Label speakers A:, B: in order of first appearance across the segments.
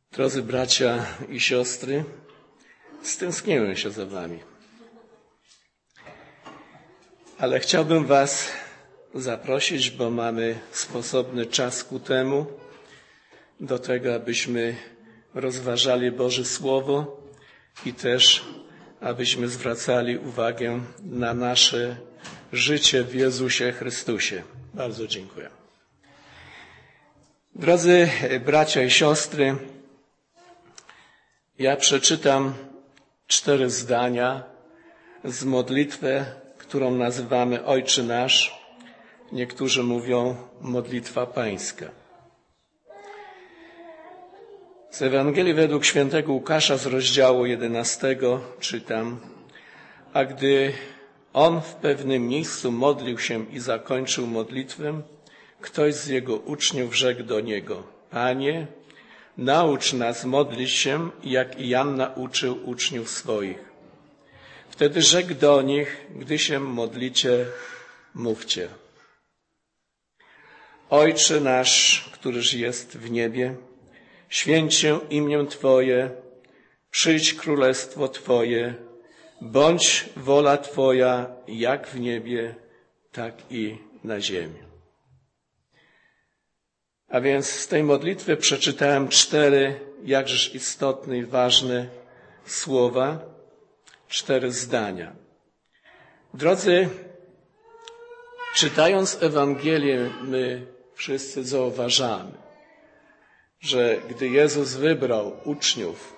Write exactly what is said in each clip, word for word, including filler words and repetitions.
A: Drodzy bracia i siostry, stęskniłem się za wami. Ale chciałbym was zaprosić, bo mamy sposobny czas ku temu, do tego, abyśmy rozważali Boże Słowo i też abyśmy zwracali uwagę na nasze życie w Jezusie Chrystusie. Bardzo dziękuję. Drodzy bracia i siostry, ja przeczytam cztery zdania z modlitwy, którą nazywamy Ojcze Nasz. Niektórzy mówią modlitwa pańska. Z Ewangelii według świętego Łukasza z rozdziału jedenastego czytam: A gdy on w pewnym miejscu modlił się i zakończył modlitwę, ktoś z jego uczniów rzekł do niego: Panie, naucz nas modlić się, jak i Jan nauczył uczniów swoich. Wtedy rzekł do nich: Gdy się modlicie, mówcie: Ojcze nasz, któryż jest w niebie, święć się imię Twoje, przyjdź królestwo Twoje, bądź wola Twoja, jak w niebie, tak i na ziemi. A więc z tej modlitwy przeczytałem cztery jakżeż istotne i ważne słowa, cztery zdania. Drodzy, czytając Ewangelię, my wszyscy zauważamy, że gdy Jezus wybrał uczniów,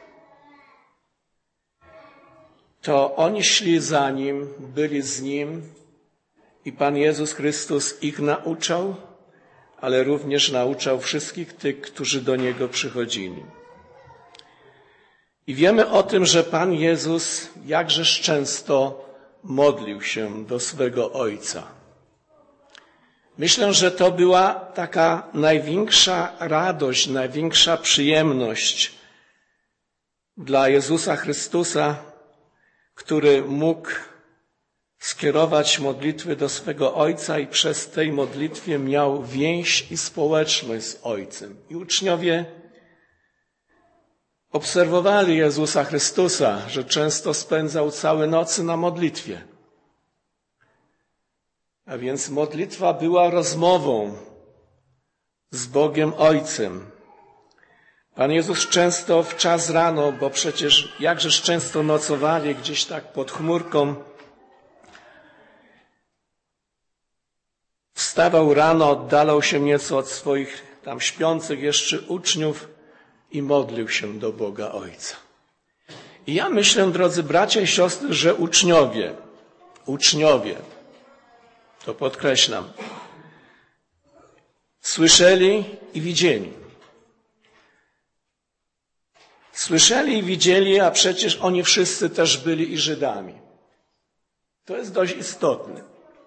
A: to oni szli za Nim, byli z Nim i Pan Jezus Chrystus ich nauczał, ale również nauczał wszystkich tych, którzy do Niego przychodzili. I wiemy o tym, że Pan Jezus jakżeż często modlił się do swego Ojca. Myślę, że to była taka największa radość, największa przyjemność dla Jezusa Chrystusa, który mógł skierować modlitwy do swego Ojca i przez tej modlitwie miał więź i społeczność z Ojcem. I uczniowie obserwowali Jezusa Chrystusa, że często spędzał całe nocy na modlitwie. A więc modlitwa była rozmową z Bogiem Ojcem. Pan Jezus często w czas rano, bo przecież jakżeż często nocowali gdzieś tak pod chmurką, wstawał rano, oddalał się nieco od swoich tam śpiących jeszcze uczniów i modlił się do Boga Ojca. I ja myślę, drodzy bracia i siostry, że uczniowie, uczniowie, to podkreślam, słyszeli i widzieli. Słyszeli i widzieli, a przecież oni wszyscy też byli i Żydami. To jest dość istotne.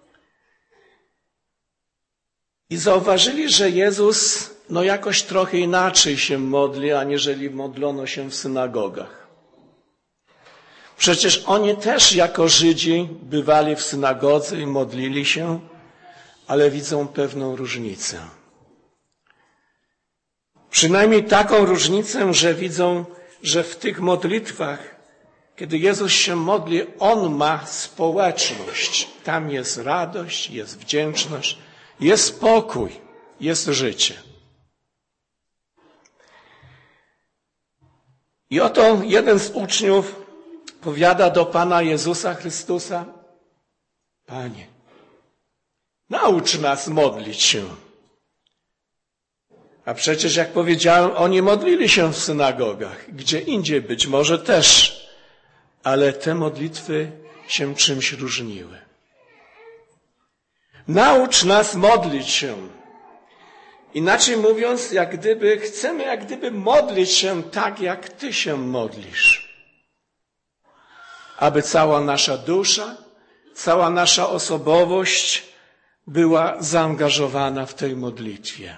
A: I zauważyli, że Jezus no jakoś trochę inaczej się modli, aniżeli modlono się w synagogach. Przecież oni też jako Żydzi bywali w synagodze i modlili się, ale widzą pewną różnicę. Przynajmniej taką różnicę, że widzą, że w tych modlitwach, kiedy Jezus się modli, On ma społeczność. Tam jest radość, jest wdzięczność, jest spokój, jest życie. I oto jeden z uczniów powiada do Pana Jezusa Chrystusa: Panie, naucz nas modlić się. A przecież, jak powiedziałem, oni modlili się w synagogach, gdzie indziej być może też, ale te modlitwy się czymś różniły. Naucz nas modlić się. Inaczej mówiąc, jak gdyby chcemy jak gdyby modlić się tak, jak Ty się modlisz. Aby cała nasza dusza, cała nasza osobowość była zaangażowana w tej modlitwie.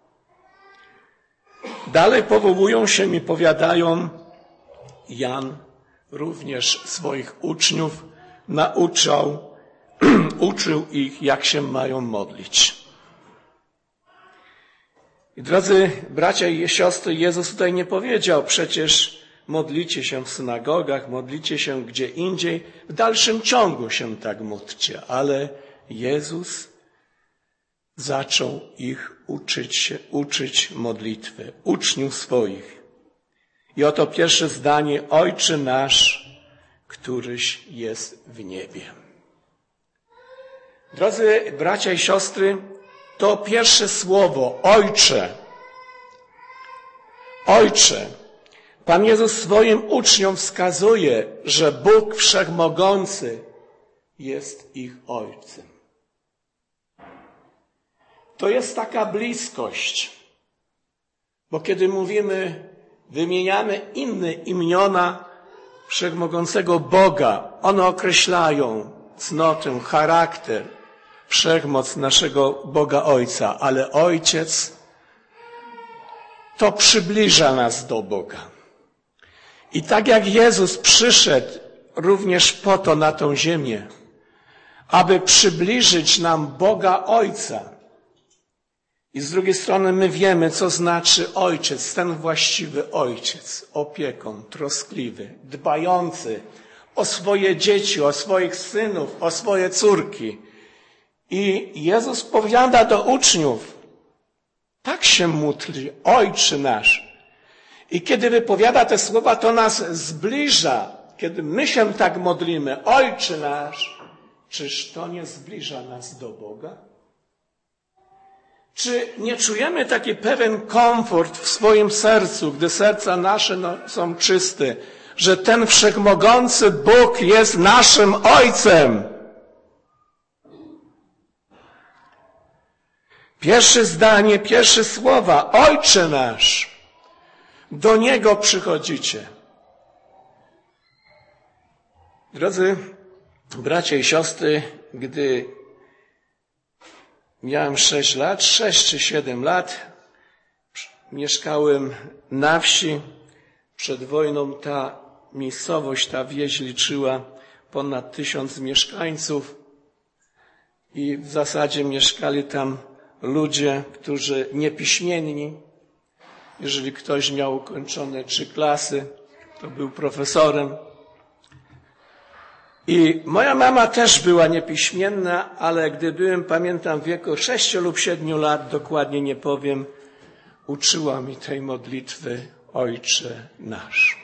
A: Dalej powołują się i powiadają: Jan również swoich uczniów nauczał, uczył ich, jak się mają modlić. I drodzy bracia i siostry, Jezus tutaj nie powiedział, przecież modlicie się w synagogach, modlicie się gdzie indziej, w dalszym ciągu się tak módlcie, ale Jezus zaczął ich uczyć się, uczyć modlitwy, uczniów swoich. I oto pierwsze zdanie, Ojcze nasz, któryś jest w niebie. Drodzy bracia i siostry, to pierwsze słowo, Ojcze. Ojcze. Pan Jezus swoim uczniom wskazuje, że Bóg Wszechmogący jest ich Ojcem. To jest taka bliskość, bo kiedy mówimy, wymieniamy inne imiona Wszechmogącego Boga, one określają cnotę, charakter, wszechmoc naszego Boga Ojca, ale Ojciec to przybliża nas do Boga. I tak jak Jezus przyszedł również po to na tą ziemię, aby przybliżyć nam Boga Ojca. I z drugiej strony my wiemy, co znaczy ojciec, ten właściwy ojciec, opiekun, troskliwy, dbający o swoje dzieci, o swoich synów, o swoje córki. I Jezus powiada do uczniów, tak się módli, Ojcze nasz. I kiedy wypowiada te słowa, to nas zbliża. Kiedy my się tak modlimy, Ojcze nasz, czyż to nie zbliża nas do Boga? Czy nie czujemy taki pewien komfort w swoim sercu, gdy serca nasze no, są czyste, że ten wszechmogący Bóg jest naszym Ojcem? Pierwsze zdanie, pierwsze słowa, Ojcze nasz, do Niego przychodzicie. Drodzy bracia i siostry, gdy miałem sześć lat, sześć czy siedem lat, mieszkałem na wsi. Przed wojną ta miejscowość, ta wieś liczyła ponad tysiąc mieszkańców i w zasadzie mieszkali tam ludzie, którzy niepiśmienni. Jeżeli ktoś miał ukończone trzy klasy, to był profesorem. I moja mama też była niepiśmienna, ale gdy byłem, pamiętam, w wieku sześciu lub siedmiu lat, dokładnie nie powiem, uczyła mi tej modlitwy Ojcze nasz.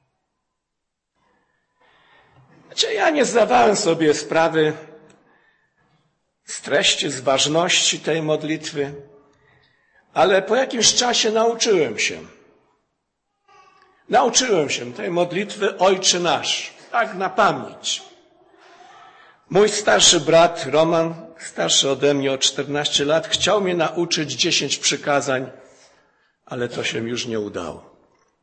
A: Znaczy, ja nie zdawałem sobie sprawy z treści, z ważności tej modlitwy, ale po jakimś czasie nauczyłem się. Nauczyłem się tej modlitwy Ojcze nasz, tak na pamięć. Mój starszy brat Roman, starszy ode mnie o czternaście lat, chciał mnie nauczyć dziesięć przykazań, ale to się już nie udało.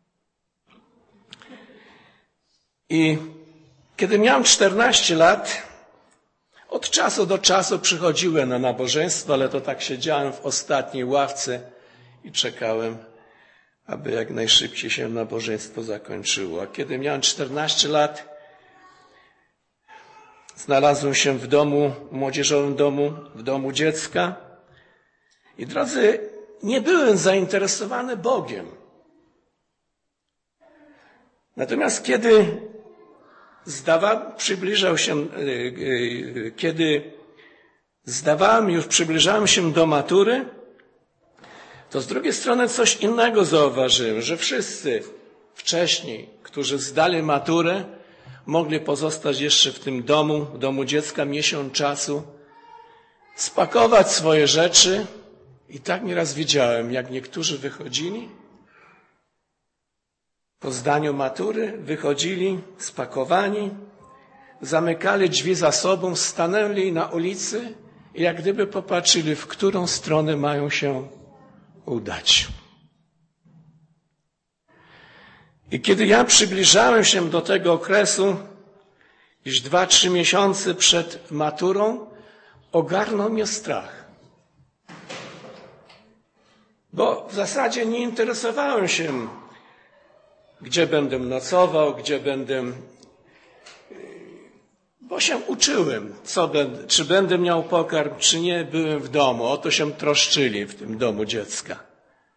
A: I kiedy miałem czternaście lat, od czasu do czasu przychodziłem na nabożeństwo, ale to tak siedziałem w ostatniej ławce i czekałem, aby jak najszybciej się nabożeństwo zakończyło. A kiedy miałem czternaście lat, znalazłem się w domu, w młodzieżowym domu, w domu dziecka. I drodzy, nie byłem zainteresowany Bogiem. Natomiast kiedy zdawałem, przybliżał się, kiedy zdawałem już, przybliżałem się do matury, to z drugiej strony coś innego zauważyłem, że wszyscy wcześniej, którzy zdali maturę, mogli pozostać jeszcze w tym domu, w domu dziecka miesiąc czasu, spakować swoje rzeczy i tak nieraz widziałem, jak niektórzy wychodzili, po zdaniu matury wychodzili spakowani, zamykali drzwi za sobą, stanęli na ulicy i jak gdyby popatrzyli, w którą stronę mają się udać. I kiedy ja przybliżałem się do tego okresu, już dwa, trzy miesiące przed maturą, ogarnął mnie strach. Bo w zasadzie nie interesowałem się, gdzie będę nocował, gdzie będę, bo się uczyłem, co będę, czy będę miał pokarm, czy nie, byłem w domu. O to się troszczyli w tym domu dziecka.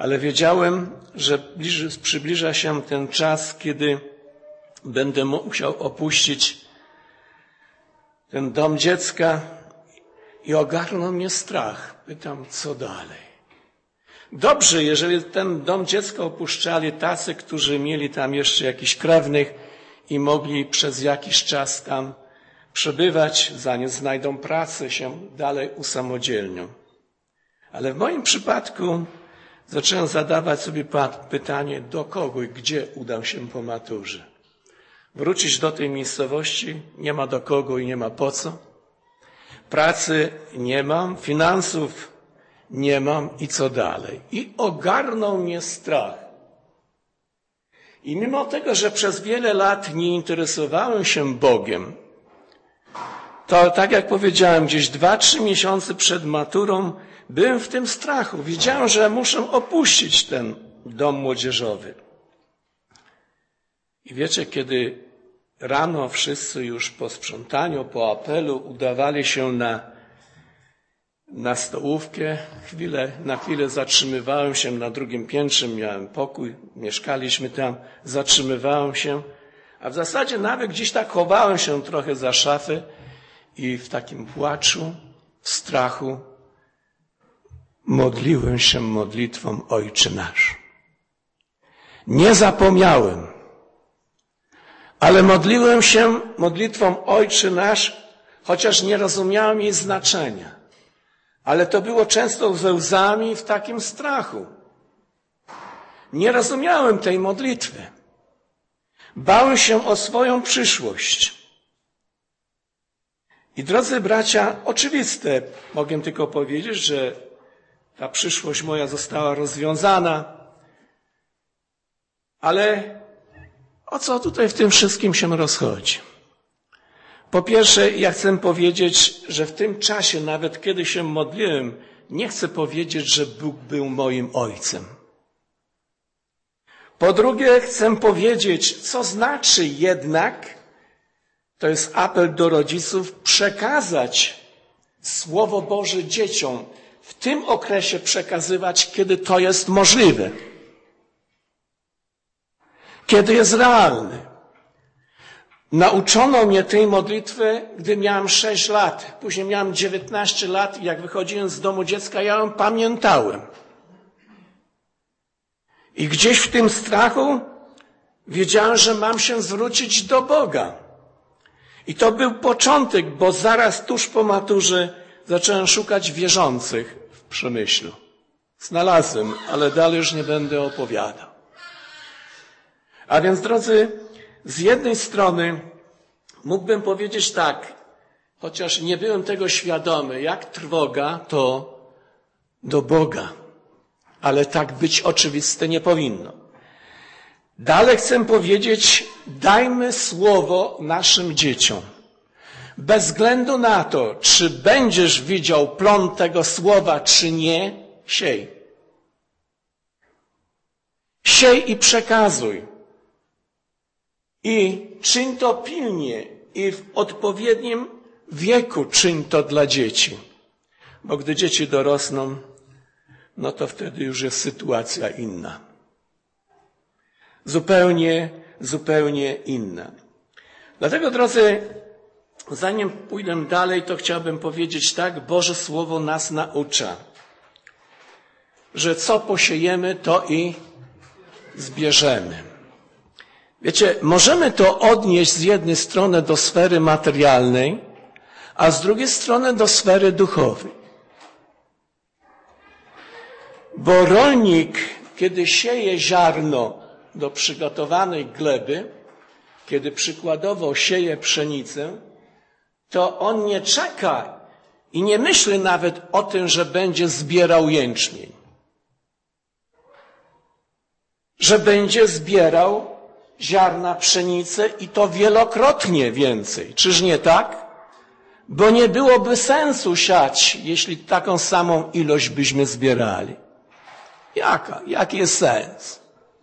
A: Ale wiedziałem, że bliży, przybliża się ten czas, kiedy będę musiał opuścić ten dom dziecka i ogarnął mnie strach. Pytam, co dalej? Dobrze, jeżeli ten dom dziecka opuszczali tacy, którzy mieli tam jeszcze jakichś krewnych i mogli przez jakiś czas tam przebywać, zanim znajdą pracę, się dalej usamodzielnią. Ale w moim przypadku zacząłem zadawać sobie pytanie, do kogo i gdzie udam się po maturze. Wrócić do tej miejscowości nie ma do kogo i nie ma po co. Pracy nie mam, finansów nie mam i co dalej? I ogarnął mnie strach. I mimo tego, że przez wiele lat nie interesowałem się Bogiem, to tak jak powiedziałem, gdzieś dwa, trzy miesiące przed maturą byłem w tym strachu. Wiedziałem, że muszę opuścić ten dom młodzieżowy. I wiecie, kiedy rano wszyscy już po sprzątaniu, po apelu udawali się na, na stołówkę, chwilę, na chwilę zatrzymywałem się na drugim piętrze, miałem pokój, mieszkaliśmy tam, zatrzymywałem się, a w zasadzie nawet gdzieś tak chowałem się trochę za szafę i w takim płaczu, w strachu modliłem się modlitwą Ojcze Nasz. Nie zapomniałem, ale modliłem się modlitwą Ojcze Nasz, chociaż nie rozumiałem jej znaczenia. Ale to było często ze łzami w takim strachu. Nie rozumiałem tej modlitwy. Bałem się o swoją przyszłość. I drodzy bracia, oczywiste, mogę tylko powiedzieć, że ta przyszłość moja została rozwiązana, ale o co tutaj w tym wszystkim się rozchodzi? Po pierwsze, ja chcę powiedzieć, że w tym czasie, nawet kiedy się modliłem, nie chcę powiedzieć, że Bóg był moim ojcem. Po drugie, chcę powiedzieć, co znaczy jednak, to jest apel do rodziców, przekazać Słowo Boże dzieciom, w tym okresie przekazywać, kiedy to jest możliwe. Kiedy jest realny. Nauczono mnie tej modlitwy, gdy miałem sześć lat. Później miałem dziewiętnaście lat i jak wychodziłem z domu dziecka, ja ją pamiętałem. I gdzieś w tym strachu wiedziałem, że mam się zwrócić do Boga. I to był początek, bo zaraz tuż po maturze zacząłem szukać wierzących w Przemyślu. Znalazłem, ale dalej już nie będę opowiadał. A więc, drodzy, z jednej strony mógłbym powiedzieć tak, chociaż nie byłem tego świadomy, jak trwoga to do Boga. Ale tak być oczywiste nie powinno. Dalej chcę powiedzieć, dajmy słowo naszym dzieciom. Bez względu na to, czy będziesz widział plon tego słowa, czy nie, siej. Siej i przekazuj. I czyń to pilnie i w odpowiednim wieku czyń to dla dzieci. Bo gdy dzieci dorosną, no to wtedy już jest sytuacja inna. Zupełnie, zupełnie inna. Dlatego, drodzy, zanim pójdę dalej, to chciałbym powiedzieć tak, Boże Słowo nas naucza, że co posiejemy, to i zbierzemy. Wiecie, możemy to odnieść z jednej strony do sfery materialnej, a z drugiej strony do sfery duchowej. Bo rolnik, kiedy sieje ziarno do przygotowanej gleby, kiedy przykładowo sieje pszenicę, to on nie czeka i nie myśli nawet o tym, że będzie zbierał jęczmień. Że będzie zbierał ziarna pszenicy i to wielokrotnie więcej. Czyż nie tak? Bo nie byłoby sensu siać, jeśli taką samą ilość byśmy zbierali. Jaka? Jaki jest sens?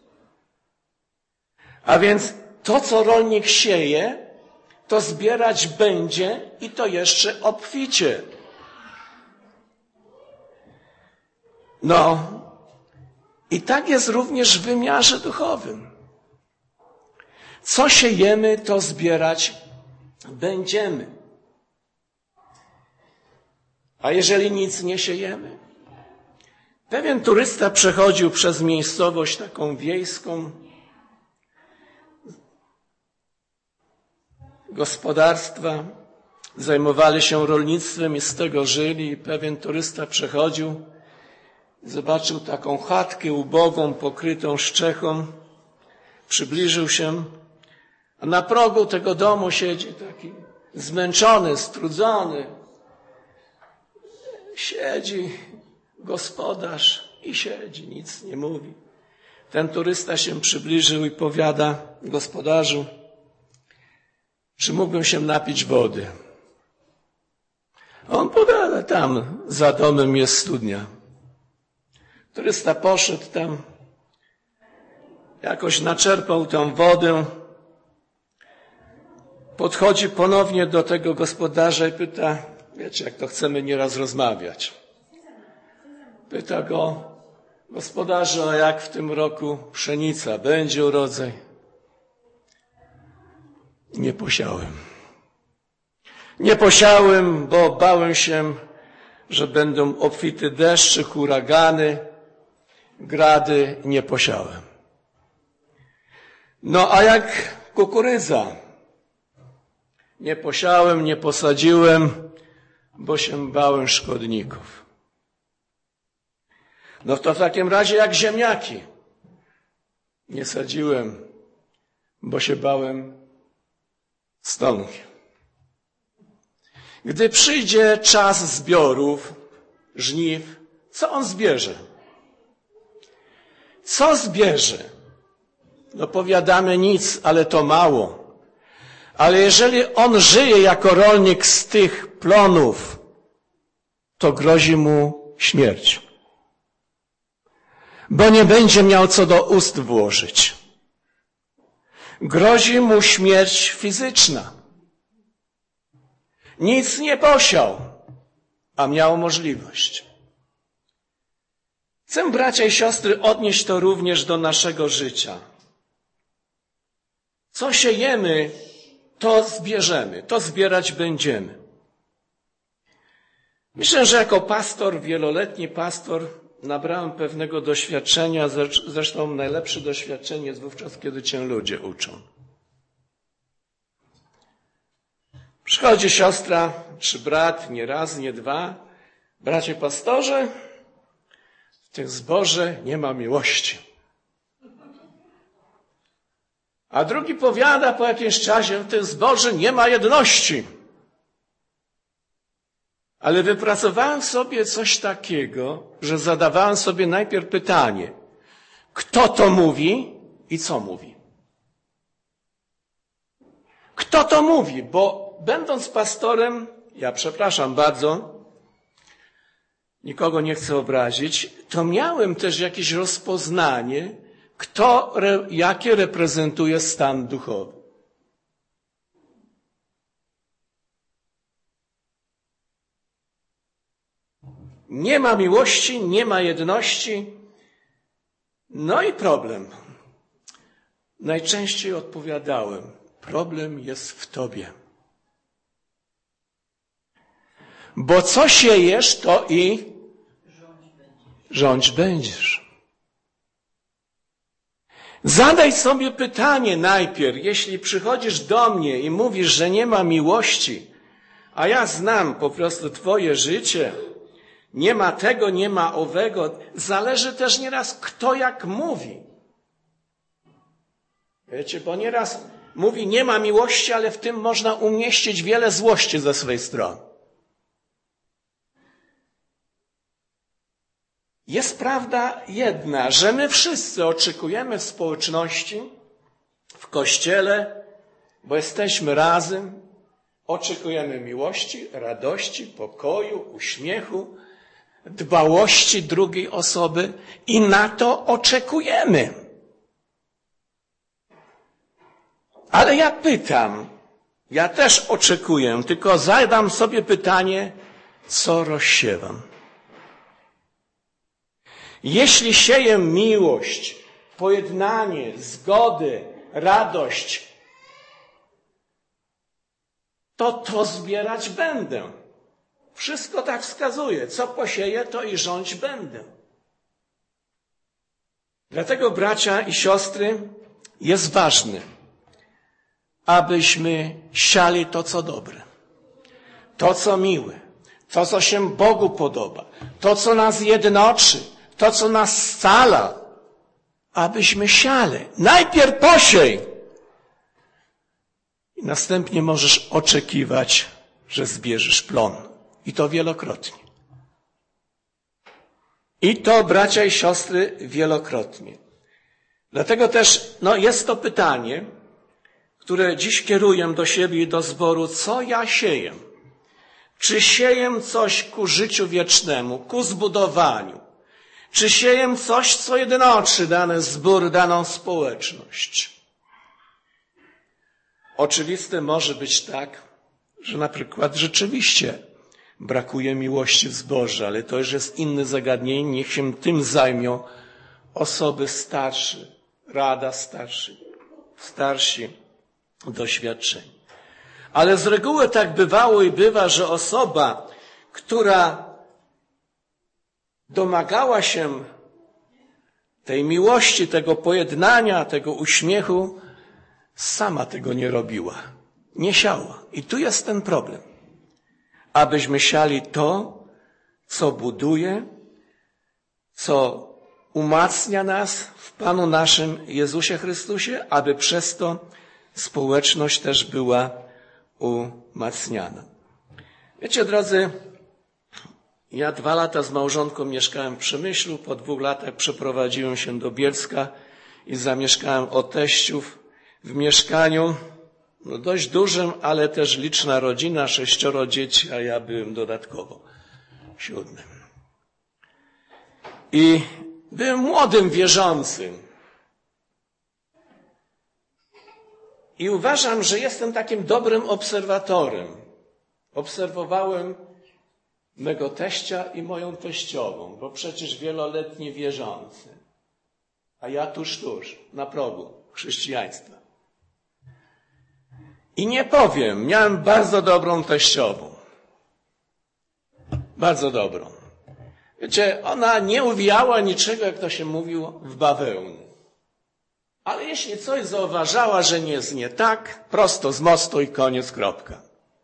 A: A więc to, co rolnik sieje, to zbierać będzie i to jeszcze obficie. No I tak jest również w wymiarze duchowym. Co siejemy, to zbierać będziemy. A jeżeli nic nie siejemy? Pewien turysta przechodził przez miejscowość taką wiejską. Gospodarstwa zajmowali się rolnictwem i z tego żyli. I pewien turysta przechodził, zobaczył taką chatkę ubogą, pokrytą szczechą. Przybliżył się, a na progu tego domu siedzi taki zmęczony, strudzony. Siedzi gospodarz i siedzi, nic nie mówi. Ten turysta się przybliżył i powiada gospodarzu, czy mógłbym się napić wody? On powiada, tam za domem jest studnia. Turysta poszedł tam, jakoś naczerpał tę wodę, podchodzi ponownie do tego gospodarza i pyta, wiecie, jak to chcemy nieraz rozmawiać. Pyta go, gospodarzu, a jak w tym roku pszenica, będzie urodzaj? Nie posiałem. Nie posiałem, bo bałem się, że będą obfite deszcze, huragany, grady, nie posiałem. No a jak kukurydza? Nie posiałem, nie posadziłem, bo się bałem szkodników. No to w takim razie jak ziemniaki. Nie sadziłem, bo się bałem stonki. Gdy przyjdzie czas zbiorów, żniw, co on zbierze? Co zbierze? No powiadamy nic, ale to mało. Ale jeżeli on żyje jako rolnik z tych plonów, to grozi mu śmierć. Bo nie będzie miał co do ust włożyć. Grozi mu śmierć fizyczna. Nic nie posiał, a miał możliwość. Chcę, bracia i siostry, odnieść to również do naszego życia. Co siejemy, to zbierzemy, to zbierać będziemy. Myślę, że jako pastor, wieloletni pastor, nabrałem pewnego doświadczenia, zresztą najlepsze doświadczenie jest wówczas, kiedy cię ludzie uczą. Przychodzi siostra czy brat, nie raz, nie dwa. Bracie pastorze, w tym zborze nie ma miłości. A drugi powiada po jakimś czasie, w tym zborze nie ma jedności. Ale wypracowałem sobie coś takiego, że zadawałem sobie najpierw pytanie, kto to mówi i co mówi? Kto to mówi? Bo będąc pastorem, ja przepraszam bardzo, nikogo nie chcę obrazić, to miałem też jakieś rozpoznanie, kto, jakie reprezentuje stan duchowy. Nie ma miłości, nie ma jedności. No i problem. Najczęściej odpowiadałem, problem jest w tobie. Bo co siejesz, to i rządź będziesz. Zadaj sobie pytanie najpierw, jeśli przychodzisz do mnie i mówisz, że nie ma miłości, a ja znam po prostu twoje życie, nie ma tego, nie ma owego. Zależy też nieraz, kto jak mówi. Wiecie, bo nieraz mówi, nie ma miłości, ale w tym można umieścić wiele złości ze swej strony. Jest prawda jedna, że my wszyscy oczekujemy w społeczności, w Kościele, bo jesteśmy razem, oczekujemy miłości, radości, pokoju, uśmiechu, dbałości drugiej osoby i na to oczekujemy. Ale ja pytam, ja też oczekuję, tylko zadam sobie pytanie, co rozsiewam. Jeśli sieję miłość, pojednanie, zgodę, radość, to to zbierać będę. Wszystko tak wskazuje. Co posieję, to i rządź będę. Dlatego, bracia i siostry, jest ważne, abyśmy siali to, co dobre, to, co miłe, to, co się Bogu podoba, to, co nas jednoczy, to, co nas scala, abyśmy siali. Najpierw posiej i następnie możesz oczekiwać, że zbierzesz plon. I to wielokrotnie. I to, bracia i siostry, wielokrotnie. Dlatego też no, jest to pytanie, które dziś kieruję do siebie i do zboru, co ja sieję? Czy sieję coś ku życiu wiecznemu, ku zbudowaniu? Czy sieję coś, co jednoczy dany zbór, daną społeczność? Oczywiste może być tak, że na przykład rzeczywiście brakuje miłości w zborze, ale to już jest inne zagadnienie, niech się tym zajmą osoby starsze, rada starszy, starsi, doświadczeni. Ale z reguły tak bywało i bywa, że osoba, która domagała się tej miłości, tego pojednania, tego uśmiechu, sama tego nie robiła, nie siała. I tu jest ten problem. Abyśmy siali to, co buduje, co umacnia nas w Panu naszym Jezusie Chrystusie, aby przez to społeczność też była umacniana. Wiecie, drodzy, ja dwa lata z małżonką mieszkałem w Przemyślu, po dwóch latach przeprowadziłem się do Bielska i zamieszkałem o teściów w mieszkaniu, no dość dużym, ale też liczna rodzina, sześcioro dzieci, a ja byłem dodatkowo siódmym. I byłem młodym wierzącym. I uważam, że jestem takim dobrym obserwatorem. Obserwowałem mego teścia i moją teściową, bo przecież wieloletni wierzący. A ja tuż, tuż, na progu chrześcijaństwa. I nie powiem, miałem bardzo dobrą teściową. Bardzo dobrą. Wiecie, ona nie uwijała niczego, jak to się mówiło, w bawełnę. Ale jeśli coś zauważała, że nie jest nie tak, prosto z mostu i koniec, kropka.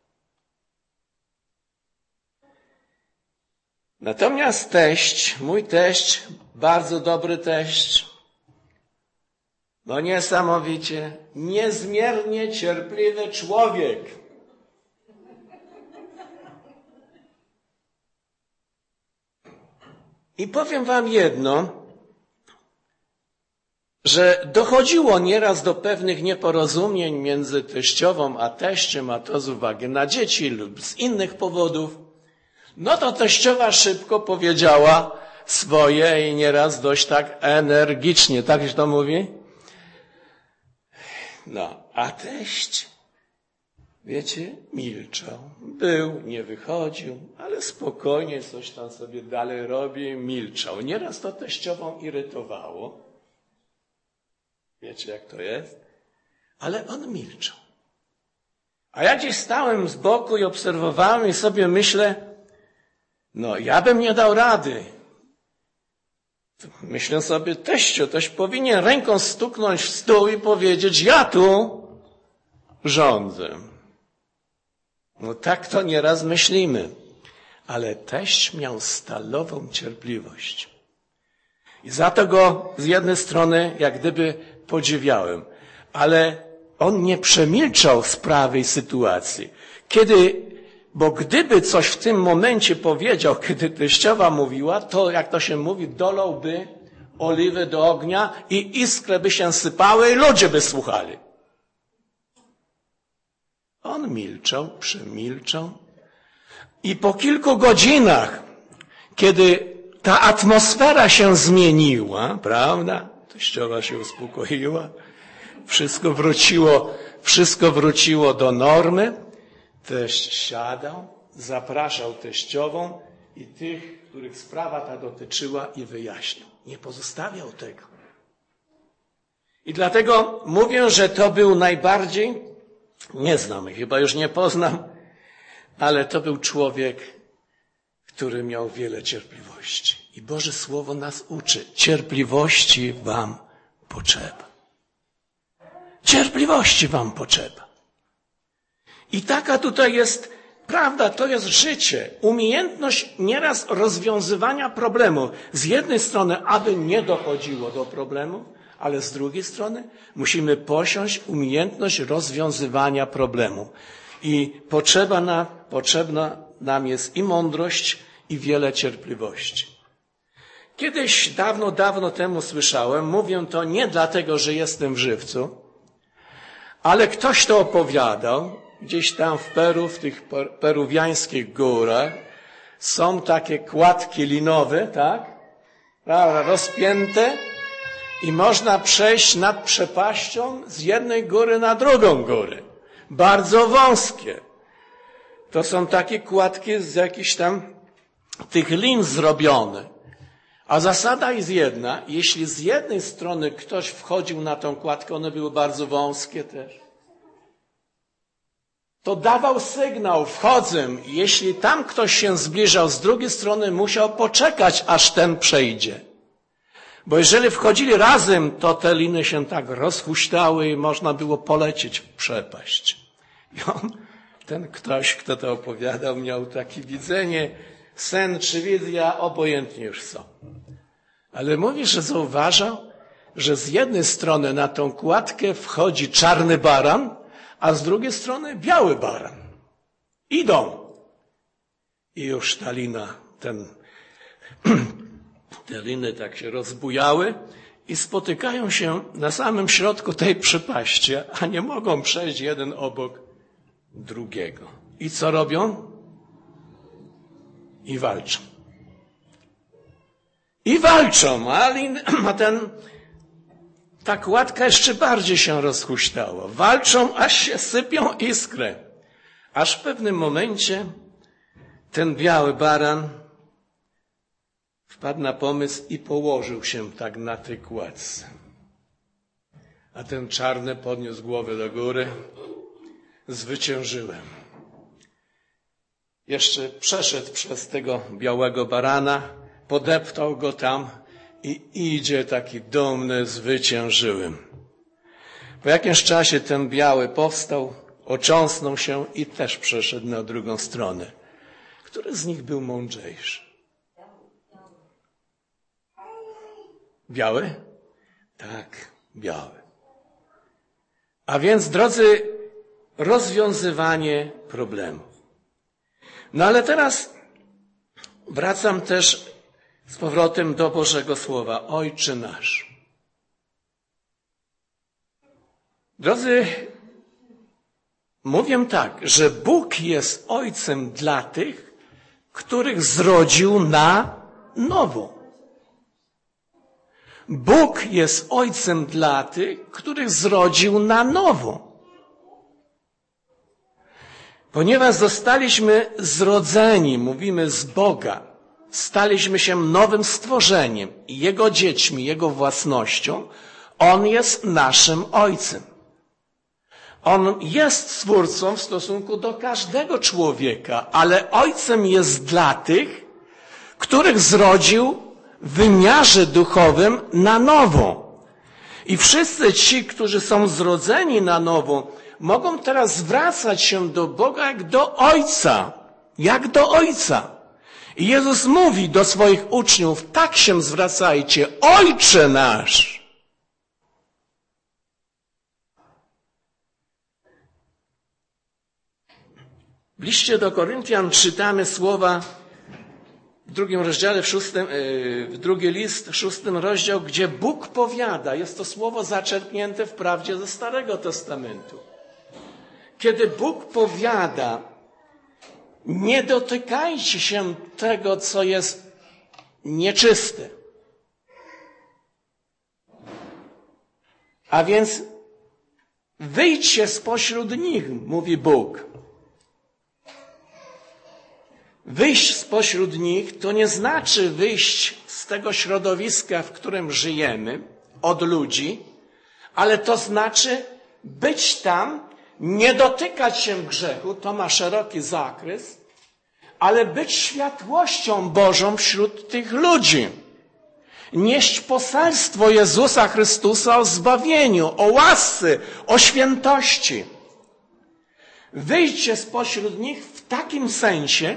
A: Natomiast teść, mój teść, bardzo dobry teść, no niesamowicie, niezmiernie cierpliwy człowiek. I powiem wam jedno, że dochodziło nieraz do pewnych nieporozumień między teściową a teściem, a to z uwagi na dzieci lub z innych powodów. No to teściowa szybko powiedziała swoje i nieraz dość tak energicznie, tak się to mówi? No, a teść, wiecie, milczał. Był, nie wychodził, ale spokojnie coś tam sobie dalej robi, milczał. Nieraz to teściową irytowało. Wiecie, jak to jest? Ale on milczał. A ja gdzieś stałem z boku i obserwowałem i sobie myślę, no ja bym nie dał rady. Myślę sobie, teściu, toś powinien ręką stuknąć w stół i powiedzieć, ja tu rządzę. No tak to nieraz myślimy. Ale teść miał stalową cierpliwość. I za to go z jednej strony jak gdyby podziwiałem. Ale on nie przemilczał sprawy i sytuacji. Kiedy, bo gdyby coś w tym momencie powiedział, kiedy teściowa mówiła, to jak to się mówi, dolałby oliwy do ognia i iskry by się sypały i ludzie by słuchali. On milczał, przemilczał i po kilku godzinach, kiedy ta atmosfera się zmieniła, prawda? Teściowa się uspokoiła, wszystko wróciło, wszystko wróciło do normy. Teść siadał, zapraszał teściową i tych, których sprawa ta dotyczyła, i wyjaśnił. Nie pozostawiał tego. I dlatego mówię, że to był najbardziej, nie znam, chyba już nie poznam, ale to był człowiek, który miał wiele cierpliwości. I Boże Słowo nas uczy. Cierpliwości wam potrzeba. Cierpliwości wam potrzeba. I taka tutaj jest prawda, to jest życie. Umiejętność nieraz rozwiązywania problemu. Z jednej strony, aby nie dochodziło do problemu, ale z drugiej strony musimy posiąść umiejętność rozwiązywania problemu. I potrzeba na, potrzebna nam jest i mądrość, i wiele cierpliwości. Kiedyś, dawno, dawno temu słyszałem, mówię to nie dlatego, że jestem w żywcu, ale ktoś to opowiadał, gdzieś tam w Peru, w tych peruwiańskich górach, są takie kładki linowe, tak? Prawda, rozpięte i można przejść nad przepaścią z jednej góry na drugą górę. Bardzo wąskie. To są takie kładki z jakichś tam tych lin zrobione. A zasada jest jedna. Jeśli z jednej strony ktoś wchodził na tą kładkę, one były bardzo wąskie też, to dawał sygnał, wchodzę. Jeśli tam ktoś się zbliżał z drugiej strony, musiał poczekać, aż ten przejdzie. Bo jeżeli wchodzili razem, to te liny się tak rozhuśtały i można było polecieć w przepaść. I on, ten ktoś, kto to opowiadał, miał takie widzenie, sen czy wizja, obojętnie już są. Ale mówi, że zauważał, że z jednej strony na tą kładkę wchodzi czarny baran, a z drugiej strony biały baran. Idą. I już ta lina, ten, te liny tak się rozbujały i spotykają się na samym środku tej przepaści, a nie mogą przejść jeden obok drugiego. I co robią? I walczą. I walczą, a, lin, a ten, ta kładka jeszcze bardziej się rozhuśtała. Walczą, aż się sypią iskry. Aż w pewnym momencie ten biały baran wpadł na pomysł i położył się tak na tej kładce. A ten czarny podniósł głowę do góry. Zwyciężyłem. Jeszcze przeszedł przez tego białego barana, podeptał go tam i idzie taki dumny, zwyciężyłem. Po jakimś czasie ten biały powstał, ocząsnął się i też przeszedł na drugą stronę. Który z nich był mądrzejszy? Biały? Tak, biały. A więc, drodzy, rozwiązywanie problemów. No ale teraz wracam też z powrotem do Bożego Słowa. Ojcze nasz. Drodzy, mówię tak, że Bóg jest Ojcem dla tych, których zrodził na nowo. Bóg jest Ojcem dla tych, których zrodził na nowo. Ponieważ zostaliśmy zrodzeni, mówimy z Boga, staliśmy się nowym stworzeniem i Jego dziećmi, Jego własnością, On jest naszym Ojcem. On jest Stwórcą w stosunku do każdego człowieka, ale Ojcem jest dla tych, których zrodził w wymiarze duchowym na nowo. I wszyscy ci, którzy są zrodzeni na nowo, mogą teraz zwracać się do Boga jak do Ojca. Jak do Ojca. I Jezus mówi do swoich uczniów, tak się zwracajcie, Ojcze nasz. W liście do Koryntian czytamy słowa w drugim rozdziale, w szóstym, w drugi list, szóstym rozdział, gdzie Bóg powiada, jest to słowo zaczerpnięte wprawdzie ze Starego Testamentu. Kiedy Bóg powiada, nie dotykajcie się tego, co jest nieczyste. A więc wyjdźcie spośród nich, mówi Bóg. Wyjść spośród nich to nie znaczy wyjść z tego środowiska, w którym żyjemy, od ludzi, ale to znaczy być tam, nie dotykać się grzechu, to ma szeroki zakres, ale być światłością Bożą wśród tych ludzi. Nieść poselstwo Jezusa Chrystusa o zbawieniu, o łasce, o świętości. Wyjdźcie spośród nich w takim sensie,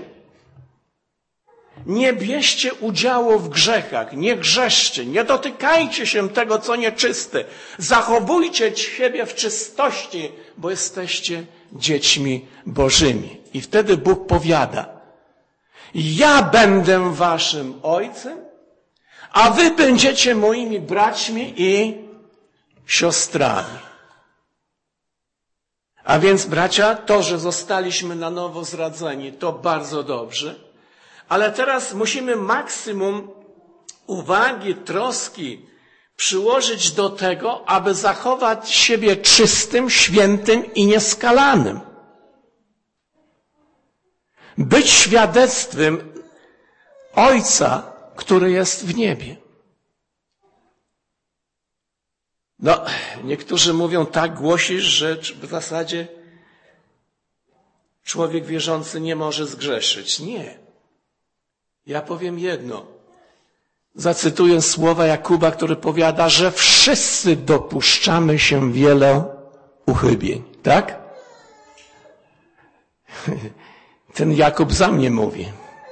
A: nie bierzcie udziału w grzechach, nie grzeszcie, nie dotykajcie się tego, co nieczyste. Zachowujcie siebie w czystości, bo jesteście dziećmi Bożymi. I wtedy Bóg powiada, ja będę waszym ojcem, a wy będziecie moimi braćmi i siostrami. A więc, bracia, to, że zostaliśmy na nowo zradzeni, to bardzo dobrze, ale teraz musimy maksimum uwagi, troski przyłożyć do tego, aby zachować siebie czystym, świętym i nieskalanym. Być świadectwem Ojca, który jest w niebie. No, niektórzy mówią, tak głosisz, że w zasadzie człowiek wierzący nie może zgrzeszyć. Nie. Ja powiem jedno. Zacytuję słowa Jakuba, który powiada, że wszyscy dopuszczamy się wiele uchybień. Tak? Ten Jakub za mnie mówi.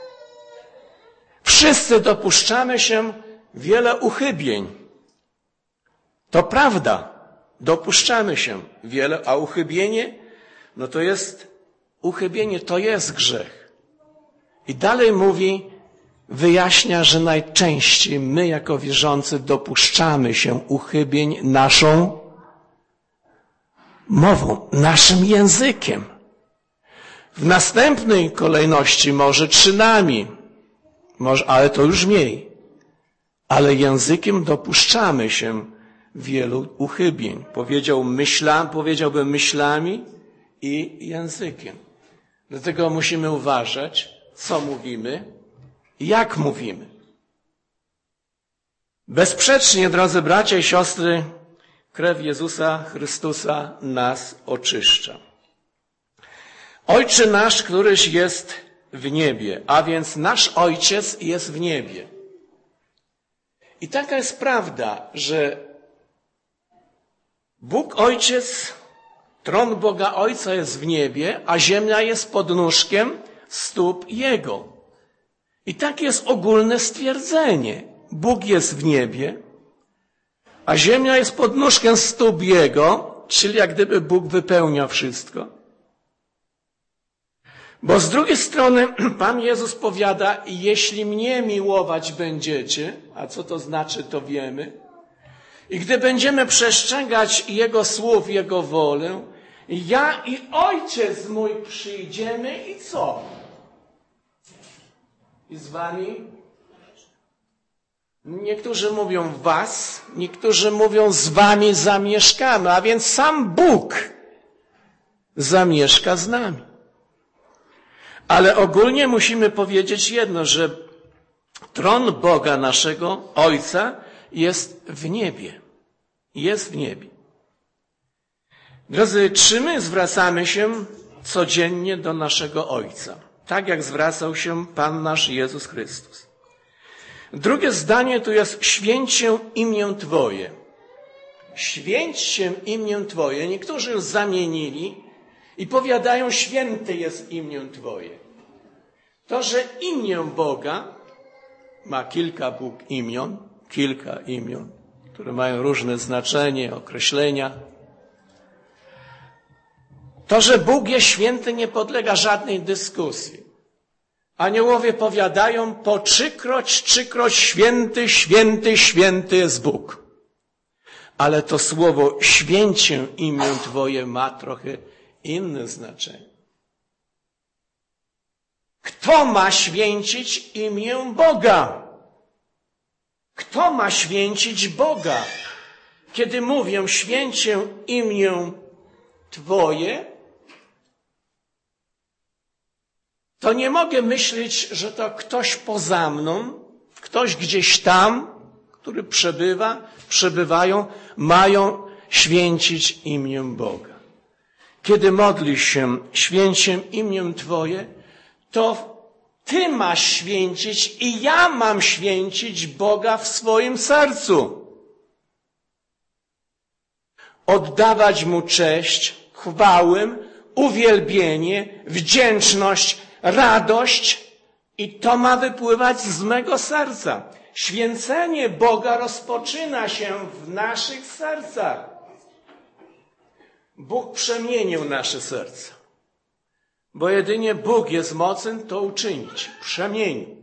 A: Wszyscy dopuszczamy się wiele uchybień. To prawda. Dopuszczamy się wiele, a uchybienie, no to jest, uchybienie to jest grzech. I dalej mówi, wyjaśnia, że najczęściej my jako wierzący dopuszczamy się uchybień naszą mową, naszym językiem. W następnej kolejności może czynami, może, ale to już mniej. Ale językiem dopuszczamy się wielu uchybień. Powiedział myśla, powiedziałbym myślami i językiem. Dlatego musimy uważać, co mówimy, jak mówimy. Bezsprzecznie, drodzy bracia i siostry, krew Jezusa Chrystusa nas oczyszcza. Ojcze nasz, któryś jest w niebie, a więc nasz Ojciec jest w niebie. I taka jest prawda, że Bóg Ojciec, tron Boga Ojca jest w niebie, a ziemia jest pod nóżkiem stóp Jego. I tak jest ogólne stwierdzenie. Bóg jest w niebie, a ziemia jest pod nóżkiem stóp Jego, czyli jak gdyby Bóg wypełnia wszystko. Bo z drugiej strony Pan Jezus powiada, jeśli mnie miłować będziecie, a co to znaczy, to wiemy, i gdy będziemy przestrzegać Jego słów, Jego wolę, ja i Ojciec mój przyjdziemy i co? I z wami? Niektórzy mówią was, niektórzy mówią z wami zamieszkamy, a więc sam Bóg zamieszka z nami. Ale ogólnie musimy powiedzieć jedno, że tron Boga naszego Ojca jest w niebie. Jest w niebie. Drodzy, czy my zwracamy się codziennie do naszego Ojca? Tak jak zwracał się Pan nasz Jezus Chrystus. Drugie zdanie tu jest święć się imię Twoje. Święć się imię Twoje. Niektórzy już zamienili i powiadają, święte jest imię Twoje. To, że imię Boga ma kilka Bóg imion, kilka imion, które mają różne znaczenie, określenia. To, że Bóg jest święty, nie podlega żadnej dyskusji. Aniołowie powiadają po trzykroć, trzykroć święty, święty, święty jest Bóg. Ale to słowo święć się imię Twoje ma trochę inne znaczenie. Kto ma święcić imię Boga? Kto ma święcić Boga? Kiedy mówię święć się imię Twoje, to nie mogę myśleć, że to ktoś poza mną, ktoś gdzieś tam, który przebywa, przebywają, mają święcić imię Boga. Kiedy modlisz się, święciem imię Twoje, to Ty masz święcić i ja mam święcić Boga w swoim sercu. Oddawać Mu cześć, chwałę, uwielbienie, wdzięczność, radość i to ma wypływać z mego serca. Święcenie Boga rozpoczyna się w naszych sercach. Bóg przemienił nasze serca, bo jedynie Bóg jest mocny to uczynić. Przemienił.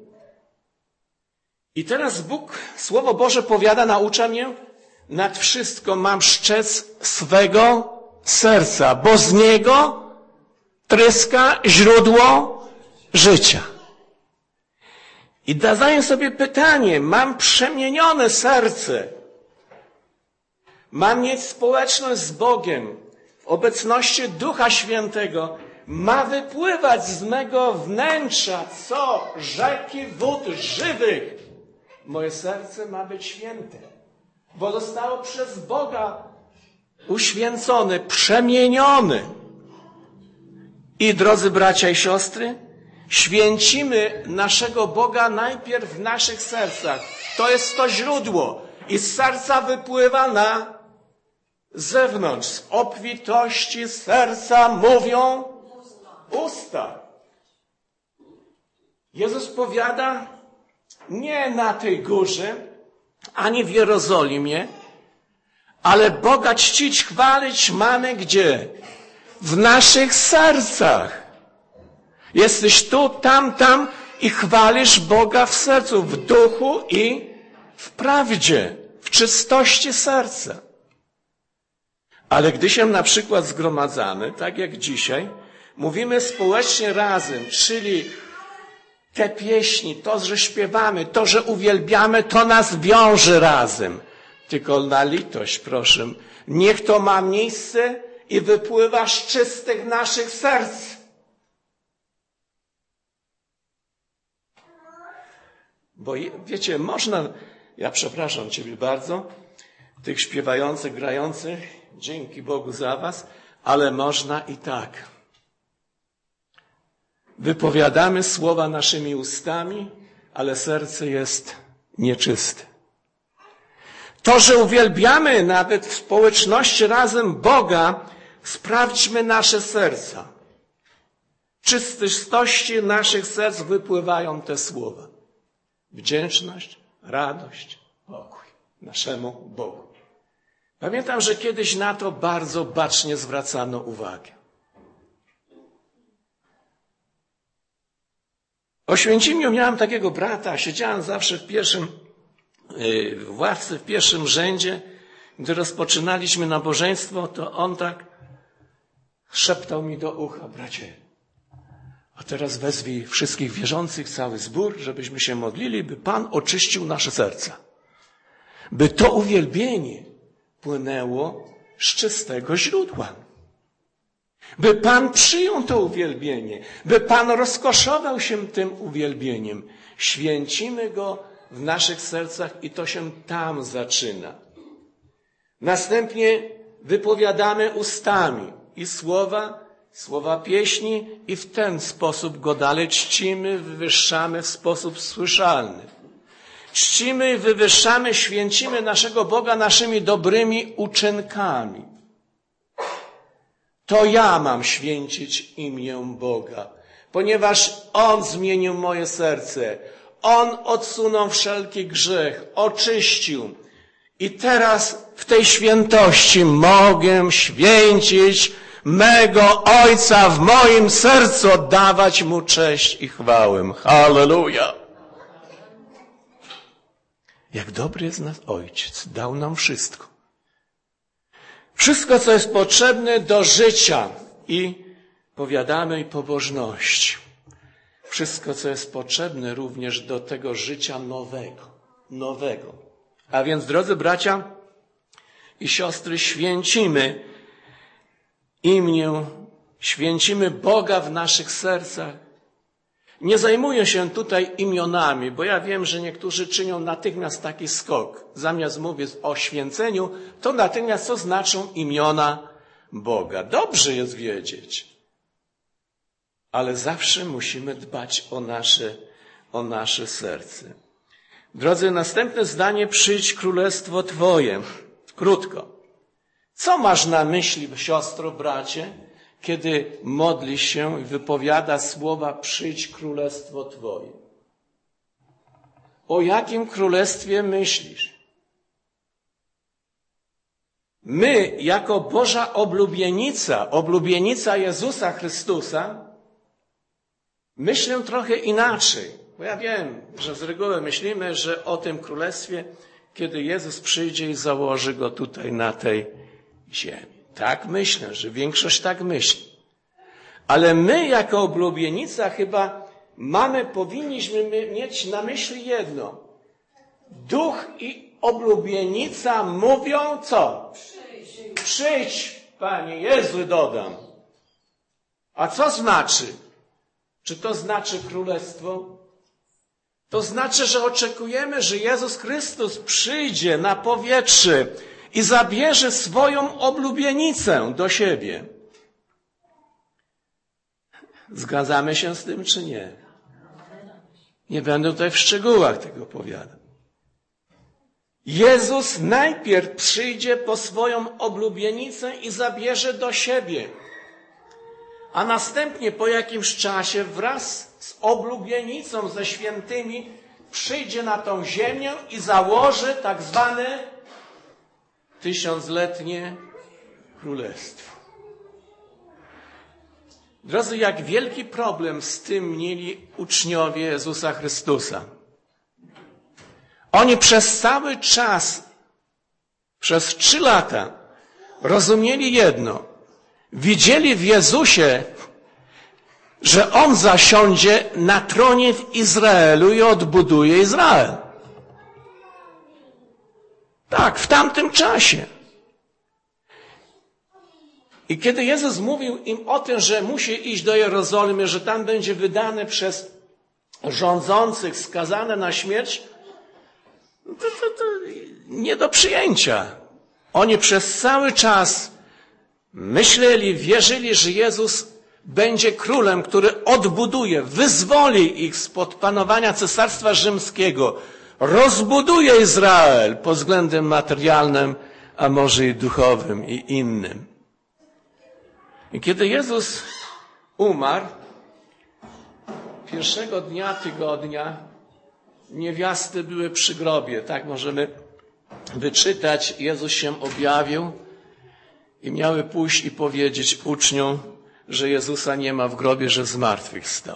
A: I teraz Bóg, Słowo Boże powiada, naucza mnie, nad wszystko mam szczec swego serca, bo z niego tryska źródło życia. I zadaję sobie pytanie, mam przemienione serce, mam mieć społeczność z Bogiem, w obecności Ducha Świętego, ma wypływać z mego wnętrza, co? Rzeki wód żywych. Moje serce ma być święte, bo zostało przez Boga uświęcone, przemienione. I drodzy bracia i siostry, święcimy naszego Boga najpierw w naszych sercach. To jest to źródło. I z serca wypływa na zewnątrz. Z obfitości serca mówią usta. Jezus powiada, nie na tej górze, ani w Jerozolimie, ale Boga czcić, chwalić mamy gdzie? W naszych sercach. Jesteś tu, tam, tam i chwalisz Boga w sercu, w duchu i w prawdzie, w czystości serca. Ale gdy się na przykład zgromadzamy, tak jak dzisiaj, mówimy społecznie razem, czyli te pieśni, to, że śpiewamy, to, że uwielbiamy, to nas wiąże razem. Tylko na litość, proszę, niech to ma miejsce i wypływa z czystych naszych serc. Bo wiecie, można, ja przepraszam Ciebie bardzo, tych śpiewających, grających, dzięki Bogu za was, ale można i tak. Wypowiadamy słowa naszymi ustami, ale serce jest nieczyste. To, że uwielbiamy nawet w społeczności razem Boga, sprawdźmy nasze serca. W czystości naszych serc wypływają te słowa. Wdzięczność, radość, pokój naszemu Bogu. Pamiętam, że kiedyś na to bardzo bacznie zwracano uwagę. W Oświęcimiu miałem takiego brata, siedziałem zawsze w pierwszym, w ławce, w pierwszym rzędzie. Gdy rozpoczynaliśmy nabożeństwo, to on tak szeptał mi do ucha, bracie, a teraz wezwij wszystkich wierzących, cały zbór, żebyśmy się modlili, by Pan oczyścił nasze serca. By to uwielbienie płynęło z czystego źródła. By Pan przyjął to uwielbienie, by Pan rozkoszował się tym uwielbieniem. Święcimy Go w naszych sercach i to się tam zaczyna. Następnie wypowiadamy ustami i słowa, słowa pieśni i w ten sposób Go dalej czcimy, wywyższamy w sposób słyszalny. Czcimy, wywyższamy, święcimy naszego Boga naszymi dobrymi uczynkami. To ja mam święcić imię Boga, ponieważ On zmienił moje serce. On odsunął wszelki grzech, oczyścił. I teraz w tej świętości mogę święcić mego Ojca w moim sercu, oddawać Mu cześć i chwałę. Halleluja! Jak dobry jest nasz Ojciec, dał nam wszystko. Wszystko, co jest potrzebne do życia i, powiadamy, i pobożności. Wszystko, co jest potrzebne również do tego życia nowego. Nowego. A więc, drodzy bracia i siostry, święcimy imię, święcimy Boga w naszych sercach Nie zajmuję się tutaj imionami, bo ja wiem, że niektórzy czynią natychmiast taki skok. Zamiast mówić o święceniu, to natychmiast co znaczą imiona Boga. Dobrze jest wiedzieć, ale zawsze musimy dbać o nasze, o nasze serce. Drodzy, następne zdanie, przyjdź królestwo Twoje. Krótko. Co masz na myśli, siostro, bracie, kiedy modli się i wypowiada słowa przyjdź królestwo Twoje? O jakim królestwie myślisz? My, jako Boża oblubienica, oblubienica Jezusa Chrystusa, myślę trochę inaczej. Bo ja wiem, że z reguły myślimy, że o tym królestwie, kiedy Jezus przyjdzie i założy go tutaj na tej ziemi. Tak myślę, że większość tak myśli. Ale my jako oblubienica chyba mamy, powinniśmy mieć na myśli jedno. Duch i oblubienica mówią co? Przyjdź, Przyjdź Panie Jezu, dodam. A co znaczy? Czy to znaczy królestwo? To znaczy, że oczekujemy, że Jezus Chrystus przyjdzie na powietrze i zabierze swoją oblubienicę do siebie. Zgadzamy się z tym, czy nie? Nie będę tutaj w szczegółach tego opowiadał. Jezus najpierw przyjdzie po swoją oblubienicę i zabierze do siebie. A następnie po jakimś czasie wraz z oblubienicą, ze świętymi, przyjdzie na tą ziemię i założy tak zwane tysiącletnie królestwo. Drodzy, jak wielki problem z tym mieli uczniowie Jezusa Chrystusa. Oni przez cały czas, przez trzy lata rozumieli jedno. Widzieli w Jezusie, że On zasiądzie na tronie w Izraelu i odbuduje Izrael. Tak, w tamtym czasie. I kiedy Jezus mówił im o tym, że musi iść do Jerozolimy, że tam będzie wydane przez rządzących, skazane na śmierć, to, to, to nie do przyjęcia. Oni przez cały czas myśleli, wierzyli, że Jezus będzie królem, który odbuduje, wyzwoli ich spod panowania Cesarstwa Rzymskiego, rozbuduje Izrael pod względem materialnym, a może i duchowym i innym. I kiedy Jezus umarł, pierwszego dnia tygodnia niewiasty były przy grobie. Tak możemy wyczytać. Jezus się objawił i miały pójść i powiedzieć uczniom, że Jezusa nie ma w grobie, że zmartwychwstał.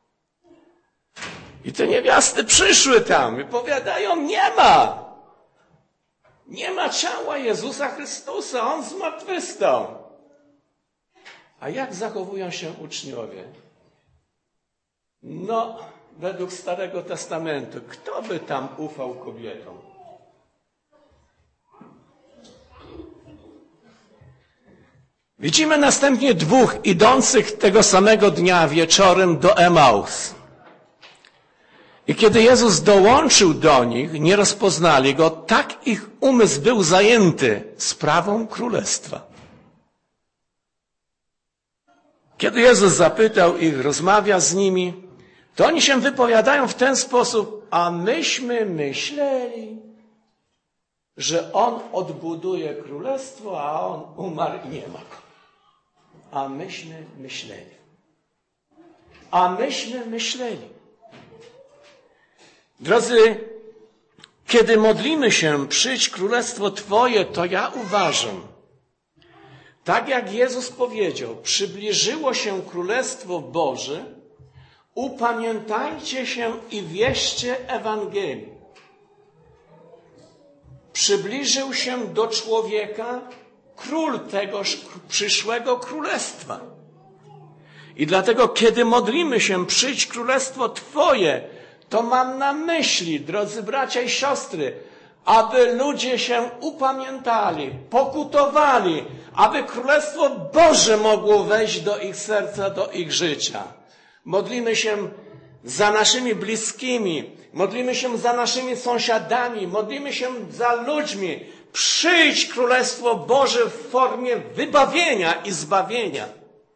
A: I te niewiasty przyszły tam i powiadają, nie ma. Nie ma ciała Jezusa Chrystusa, On zmartwychwstał. A jak zachowują się uczniowie? No, według Starego Testamentu, kto by tam ufał kobietom? Widzimy następnie dwóch idących tego samego dnia wieczorem do Emaus. I kiedy Jezus dołączył do nich, nie rozpoznali Go, tak ich umysł był zajęty sprawą królestwa. Kiedy Jezus zapytał ich, rozmawia z nimi, to oni się wypowiadają w ten sposób, a myśmy myśleli, że On odbuduje królestwo, a On umarł i nie ma Go. A myśmy myśleli. A myśmy myśleli. Drodzy, kiedy modlimy się, przyjdź królestwo Twoje, to ja uważam, tak jak Jezus powiedział, przybliżyło się Królestwo Boże, upamiętajcie się i wierzcie Ewangelii. Przybliżył się do człowieka król tegoż przyszłego królestwa. I dlatego, kiedy modlimy się, przyjdź królestwo Twoje, to mam na myśli, drodzy bracia i siostry, aby ludzie się upamiętali, pokutowali, aby Królestwo Boże mogło wejść do ich serca, do ich życia. Modlimy się, za naszymi bliskimi, modlimy się za naszymi sąsiadami, modlimy się za ludźmi. Przyjdź Królestwo Boże w formie wybawienia i zbawienia.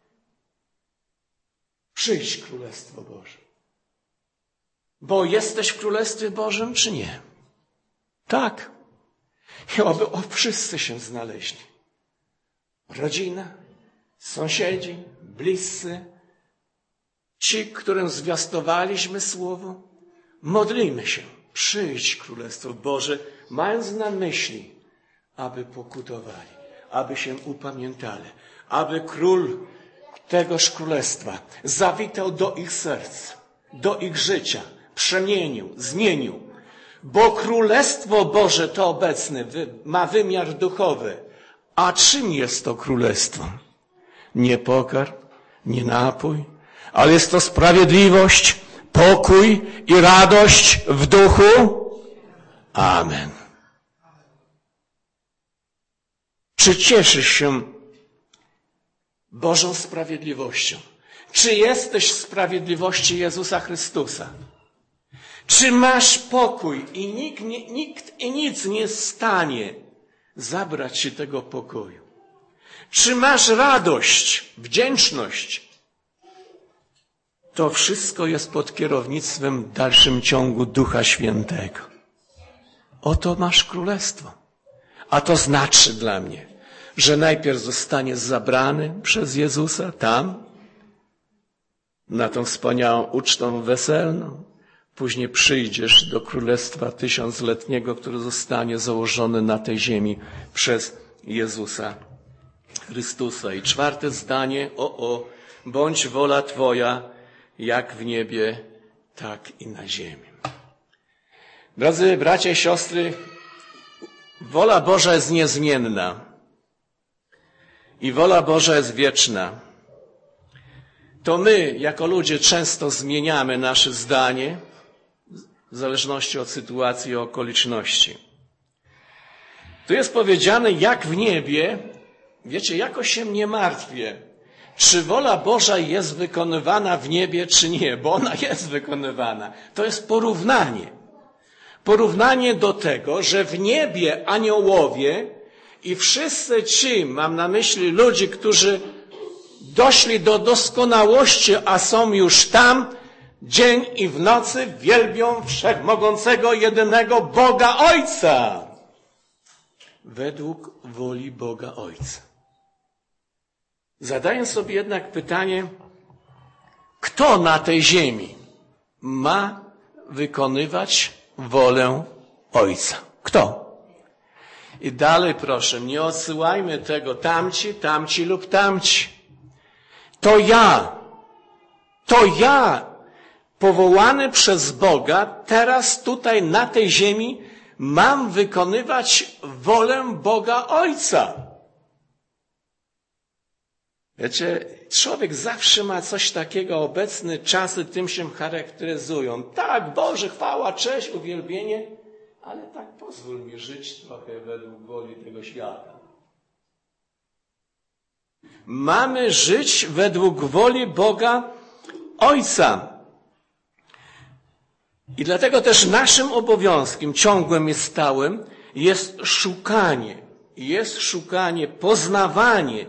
A: Przyjdź Królestwo Boże. Bo jesteś w Królestwie Bożym, czy nie? Tak. I oby o wszyscy się znaleźli. Rodzina, sąsiedzi, bliscy, ci, którym zwiastowaliśmy Słowo. Modlimy się. Przyjdź Królestwo Boże, mając na myśli, aby pokutowali, aby się upamiętali, aby Król tegoż Królestwa zawitał do ich serc, do ich życia, przemienił, zmienił. Bo Królestwo Boże to obecne ma wymiar duchowy. A czym jest to Królestwo? Nie pokarm, nie napój, ale jest to sprawiedliwość, pokój i radość w duchu. Amen. Czy cieszysz się Bożą sprawiedliwością? Czy jesteś w sprawiedliwości Jezusa Chrystusa? Czy masz pokój i nikt, nie, nikt i nic nie jest w stanie zabrać ci tego pokoju? Czy masz radość, wdzięczność? To wszystko jest pod kierownictwem w dalszym ciągu Ducha Świętego. Oto masz królestwo. A to znaczy dla mnie, że najpierw zostaniesz zabrany przez Jezusa tam, na tą wspaniałą ucztę weselną. Później przyjdziesz do Królestwa Tysiącletniego, które zostanie założone na tej ziemi przez Jezusa Chrystusa. I czwarte zdanie, o, o, bądź wola Twoja, jak w niebie, tak i na ziemi. Drodzy bracia i siostry, wola Boża jest niezmienna i wola Boża jest wieczna. To my, jako ludzie, często zmieniamy nasze zdanie w zależności od sytuacji i okoliczności. Tu jest powiedziane, jak w niebie, wiecie, jakoś się nie martwię, czy wola Boża jest wykonywana w niebie, czy nie, bo ona jest wykonywana. To jest porównanie. Porównanie do tego, że w niebie aniołowie i wszyscy ci, mam na myśli ludzi, którzy doszli do doskonałości, a są już tam, dzień i w nocy wielbią wszechmogącego, jedynego Boga Ojca. Według woli Boga Ojca. Zadaję sobie jednak pytanie, kto na tej ziemi ma wykonywać wolę Ojca? Kto? I dalej proszę, nie odsyłajmy tego tamci, tamci lub tamci. To ja, to ja, powołany przez Boga, teraz tutaj na tej ziemi mam wykonywać wolę Boga Ojca. Wiecie, człowiek zawsze ma coś takiego, obecne czasy tym się charakteryzują. Tak, Boże, chwała, cześć, uwielbienie, ale tak pozwól mi żyć trochę według woli tego świata. Mamy żyć według woli Boga Ojca. I dlatego też naszym obowiązkiem, ciągłym i stałym, jest szukanie, jest szukanie, poznawanie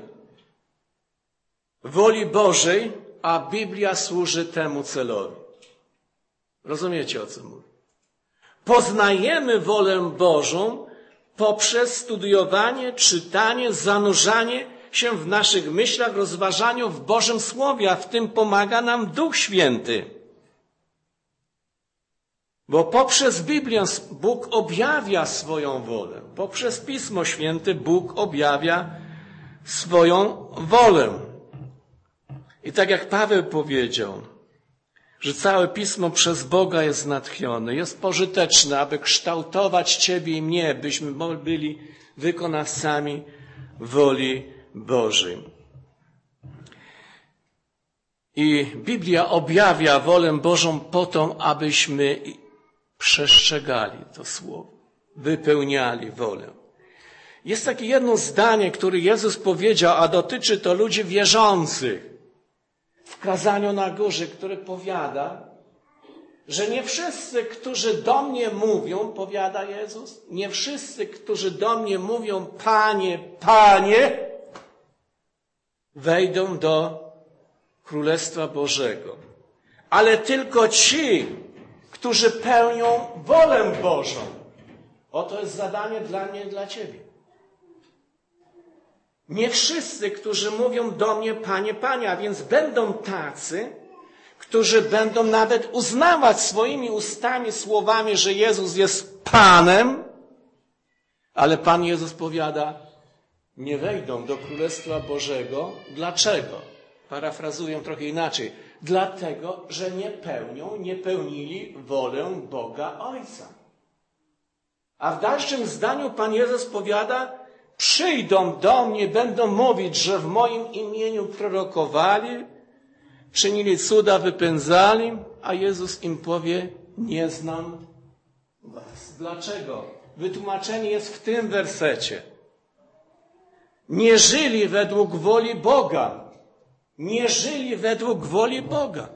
A: woli Bożej, a Biblia służy temu celowi. Rozumiecie, o co mówię? Poznajemy wolę Bożą poprzez studiowanie, czytanie, zanurzanie się w naszych myślach, rozważaniu w Bożym Słowie, a w tym pomaga nam Duch Święty. Bo poprzez Biblię Bóg objawia swoją wolę. Poprzez Pismo Święte Bóg objawia swoją wolę. I tak jak Paweł powiedział, że całe Pismo przez Boga jest natchnione, jest pożyteczne, aby kształtować Ciebie i mnie, byśmy byli wykonawcami woli Bożej. I Biblia objawia wolę Bożą po to, abyśmy przestrzegali to słowo, wypełniali wolę. Jest takie jedno zdanie, które Jezus powiedział, a dotyczy to ludzi wierzących. W kazaniu na górze, które powiada, że nie wszyscy, którzy do mnie mówią, powiada Jezus, nie wszyscy, którzy do mnie mówią, Panie, Panie, wejdą do Królestwa Bożego, ale tylko ci, którzy pełnią wolę Bożą. Oto jest zadanie dla mnie i dla ciebie. Nie wszyscy, którzy mówią do mnie, Panie, Panie, a więc będą tacy, którzy będą nawet uznawać swoimi ustami, słowami, że Jezus jest Panem, ale Pan Jezus powiada, nie wejdą do Królestwa Bożego. Dlaczego? Parafrazuję trochę inaczej. Dlatego, że nie pełnią, nie pełnili wolę Boga Ojca. A w dalszym zdaniu Pan Jezus powiada, przyjdą do mnie, będą mówić, że w moim imieniu prorokowali, czynili cuda, wypędzali, a Jezus im powie, nie znam was. Dlaczego? Wytłumaczenie jest w tym wersecie. Nie żyli według woli Boga. Nie żyli według woli Boga.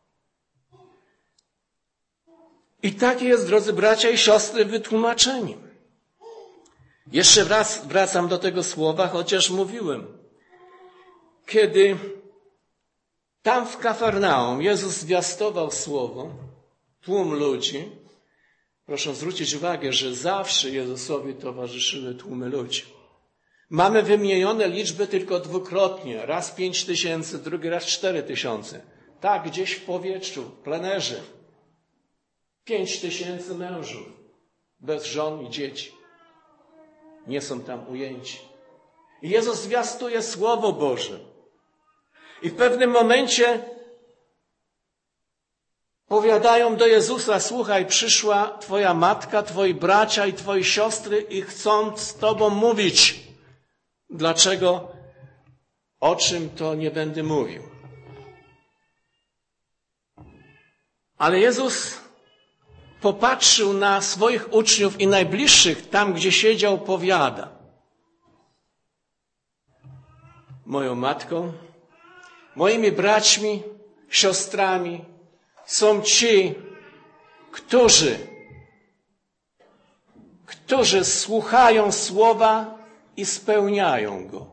A: I takie jest, drodzy bracia i siostry, wytłumaczenie. Jeszcze raz wracam do tego słowa, chociaż mówiłem. Kiedy tam w Kafarnaum Jezus zwiastował słowo, tłum ludzi, proszę zwrócić uwagę, że zawsze Jezusowi towarzyszyły tłumy ludzi. Mamy wymienione liczby tylko dwukrotnie. Raz pięć tysięcy, drugi raz cztery tysiące. Tak, gdzieś w powietrzu, w plenerze. Pięć tysięcy mężów, bez żon i dzieci. Nie są tam ujęci. I Jezus zwiastuje Słowo Boże. I w pewnym momencie powiadają do Jezusa, słuchaj, przyszła Twoja matka, Twoi bracia i Twoje siostry i chcą z Tobą mówić. Dlaczego? O czym to nie będę mówił. Ale Jezus popatrzył na swoich uczniów i najbliższych, tam gdzie siedział, powiada. Moją matką, moimi braćmi, siostrami są ci, którzy, którzy słuchają słowa i spełniają go.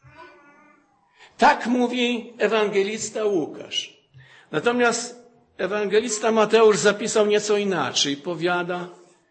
A: Tak mówi ewangelista Łukasz. Natomiast ewangelista Mateusz zapisał nieco inaczej. Powiada,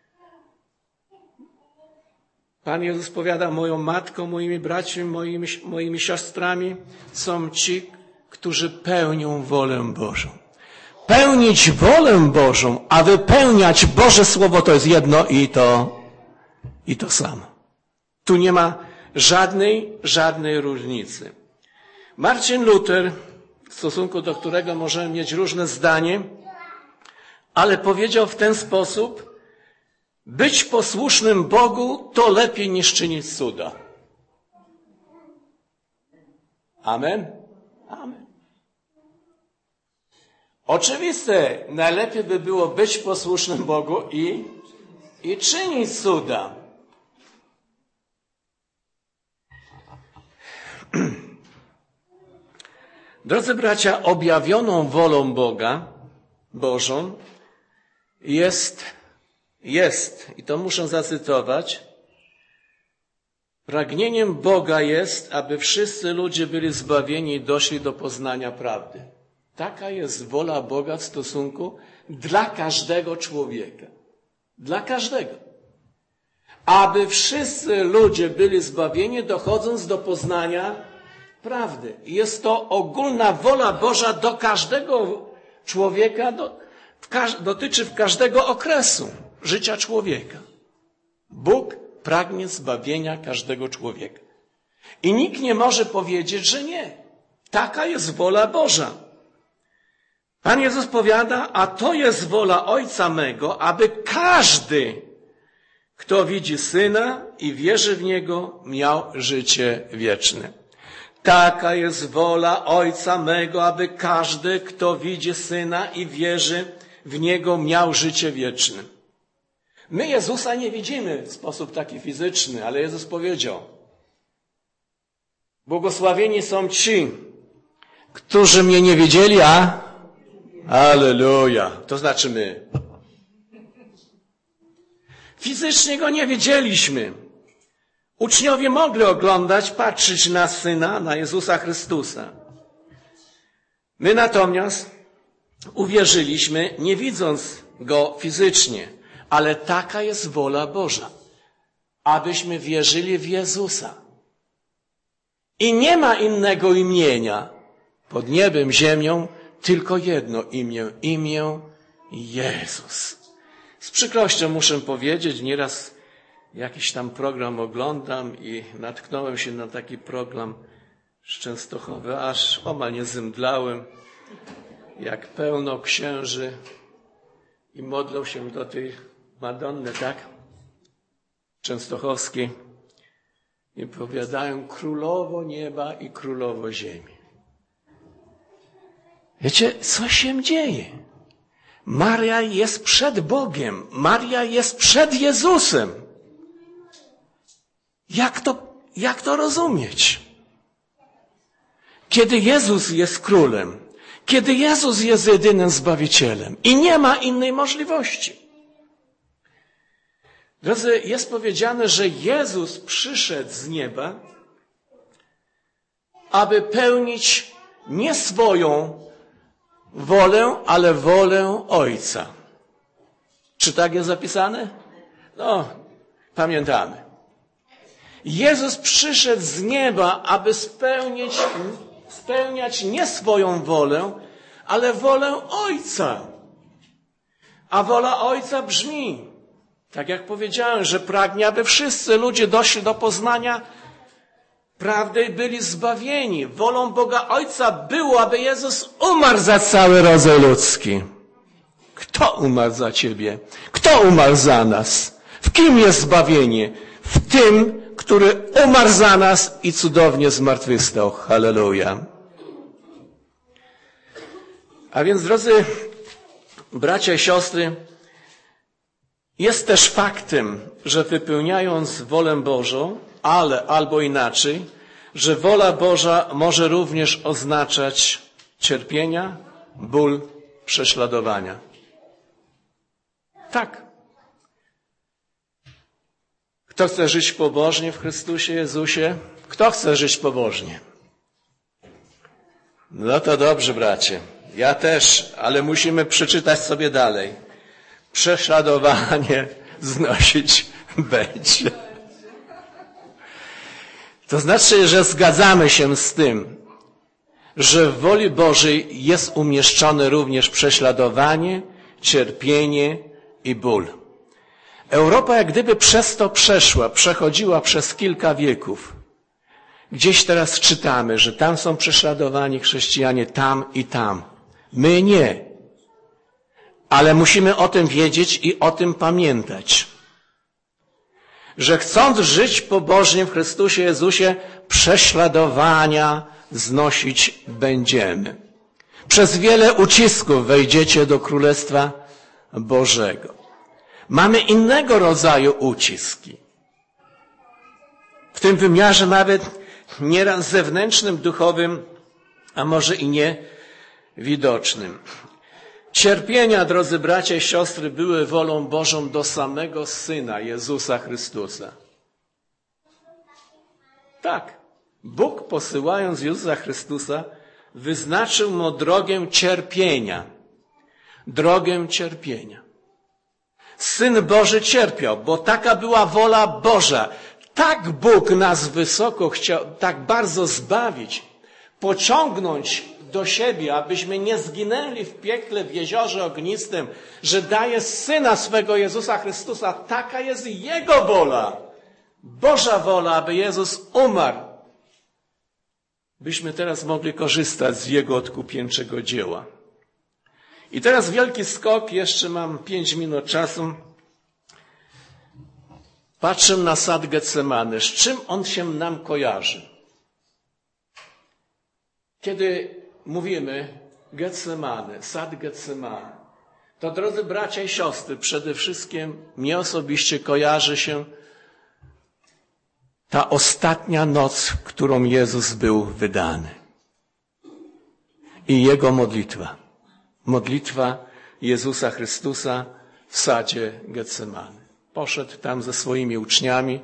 A: Pan Jezus powiada, moją matką, moimi braćmi, moimi, moimi siostrami są ci, którzy pełnią wolę Bożą. Pełnić wolę Bożą, a wypełniać Boże Słowo to jest jedno i to, i to samo. Tu nie ma żadnej, żadnej różnicy. Marcin Luther, w stosunku do którego możemy mieć różne zdanie, ale powiedział w ten sposób, być posłusznym Bogu to lepiej niż czynić cuda. Amen? Amen. Oczywiste, najlepiej by było być posłusznym Bogu i, i czynić cuda. Drodzy bracia, objawioną wolą Boga, Bożą, jest, jest, i to muszę zacytować, pragnieniem Boga jest, aby wszyscy ludzie byli zbawieni i doszli do poznania prawdy. Taka jest wola Boga w stosunku dla każdego człowieka. Dla każdego. Aby wszyscy ludzie byli zbawieni, dochodząc do poznania prawdy. Jest to ogólna wola Boża do każdego człowieka, do, w każ, dotyczy w każdego okresu życia człowieka. Bóg pragnie zbawienia każdego człowieka. I nikt nie może powiedzieć, że nie. Taka jest wola Boża. Pan Jezus powiada, a to jest wola Ojca mego, aby każdy, kto widzi Syna i wierzy w Niego, miał życie wieczne. Taka jest wola Ojca mego, aby każdy, kto widzi Syna i wierzy w Niego, miał życie wieczne. My Jezusa nie widzimy w sposób taki fizyczny, ale Jezus powiedział, błogosławieni są ci, którzy mnie nie widzieli, a, Alleluja. To znaczy my. Fizycznie go nie widzieliśmy. Uczniowie mogli oglądać, patrzeć na Syna, na Jezusa Chrystusa. My natomiast uwierzyliśmy, nie widząc go fizycznie, ale taka jest wola Boża, abyśmy wierzyli w Jezusa. I nie ma innego imienia pod niebem, ziemią, tylko jedno imię, imię Jezus. Z przykrością muszę powiedzieć, nieraz jakiś tam program oglądam i natknąłem się na taki program z Częstochowy, aż omal nie zemdlałem, jak pełno księży i modlą się do tej Madonny, tak? Częstochowskiej i powiadają królowo nieba i królowo ziemi. Wiecie, co się dzieje? Maria jest przed Bogiem. Maria jest przed Jezusem. Jak to, jak to rozumieć? Kiedy Jezus jest królem, kiedy Jezus jest jedynym Zbawicielem i nie ma innej możliwości. Drodzy, jest powiedziane, że Jezus przyszedł z nieba, aby pełnić nie swoją wolę, ale wolę Ojca. Czy tak jest zapisane? No, pamiętamy. Jezus przyszedł z nieba, aby spełnić, spełniać nie swoją wolę, ale wolę Ojca. A wola Ojca brzmi, tak jak powiedziałem, że pragnie, aby wszyscy ludzie doszli do poznania prawdy i byli zbawieni. Wolą Boga Ojca było, aby Jezus umarł za cały rodzaj ludzki. Kto umarł za ciebie? Kto umarł za nas? W kim jest zbawienie? W tym, który umarł za nas i cudownie zmartwychwstał. Halleluja. A więc, drodzy bracia i siostry, jest też faktem, że wypełniając wolę Bożą, ale albo inaczej, że wola Boża może również oznaczać cierpienia, ból, prześladowania. Tak. Kto chce żyć pobożnie w Chrystusie Jezusie? Kto chce żyć pobożnie? No to dobrze, bracie. Ja też, ale musimy przeczytać sobie dalej. Prześladowanie znosić będzie. To znaczy, że zgadzamy się z tym, że w woli Bożej jest umieszczone również prześladowanie, cierpienie i ból. Europa jak gdyby przez to przeszła, przechodziła przez kilka wieków. Gdzieś teraz czytamy, że tam są prześladowani chrześcijanie, tam i tam. My nie. Ale musimy o tym wiedzieć i o tym pamiętać. Że chcąc żyć pobożnie w Chrystusie Jezusie, prześladowania znosić będziemy. Przez wiele ucisków wejdziecie do Królestwa Bożego. Mamy innego rodzaju uciski. W tym wymiarze nawet nieraz zewnętrznym, duchowym, a może i nie widocznym. Cierpienia, drodzy bracia i siostry, były wolą Bożą do samego Syna Jezusa Chrystusa. Tak, Bóg posyłając Jezusa Chrystusa wyznaczył mu drogę cierpienia. Drogę cierpienia. Syn Boży cierpiał, bo taka była wola Boża. Tak Bóg nas wysoko chciał, tak bardzo zbawić, pociągnąć do siebie, abyśmy nie zginęli w piekle, w jeziorze ognistym, że daje Syna swego Jezusa Chrystusa. Taka jest Jego wola. Boża wola, aby Jezus umarł. Byśmy teraz mogli korzystać z Jego odkupieńczego dzieła. I teraz wielki skok, jeszcze mam pięć minut czasu. Patrzę na sad Getsemany. Z czym on się nam kojarzy? Kiedy mówimy Getsemany, sad Getsemany, to drodzy bracia i siostry, przede wszystkim mnie osobiście kojarzy się ta ostatnia noc, którą Jezus był wydany. I Jego modlitwa. modlitwa Jezusa Chrystusa w sadzie Getsemany. Poszedł tam ze swoimi uczniami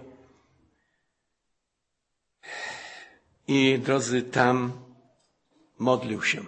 A: i, drodzy, tam modlił się.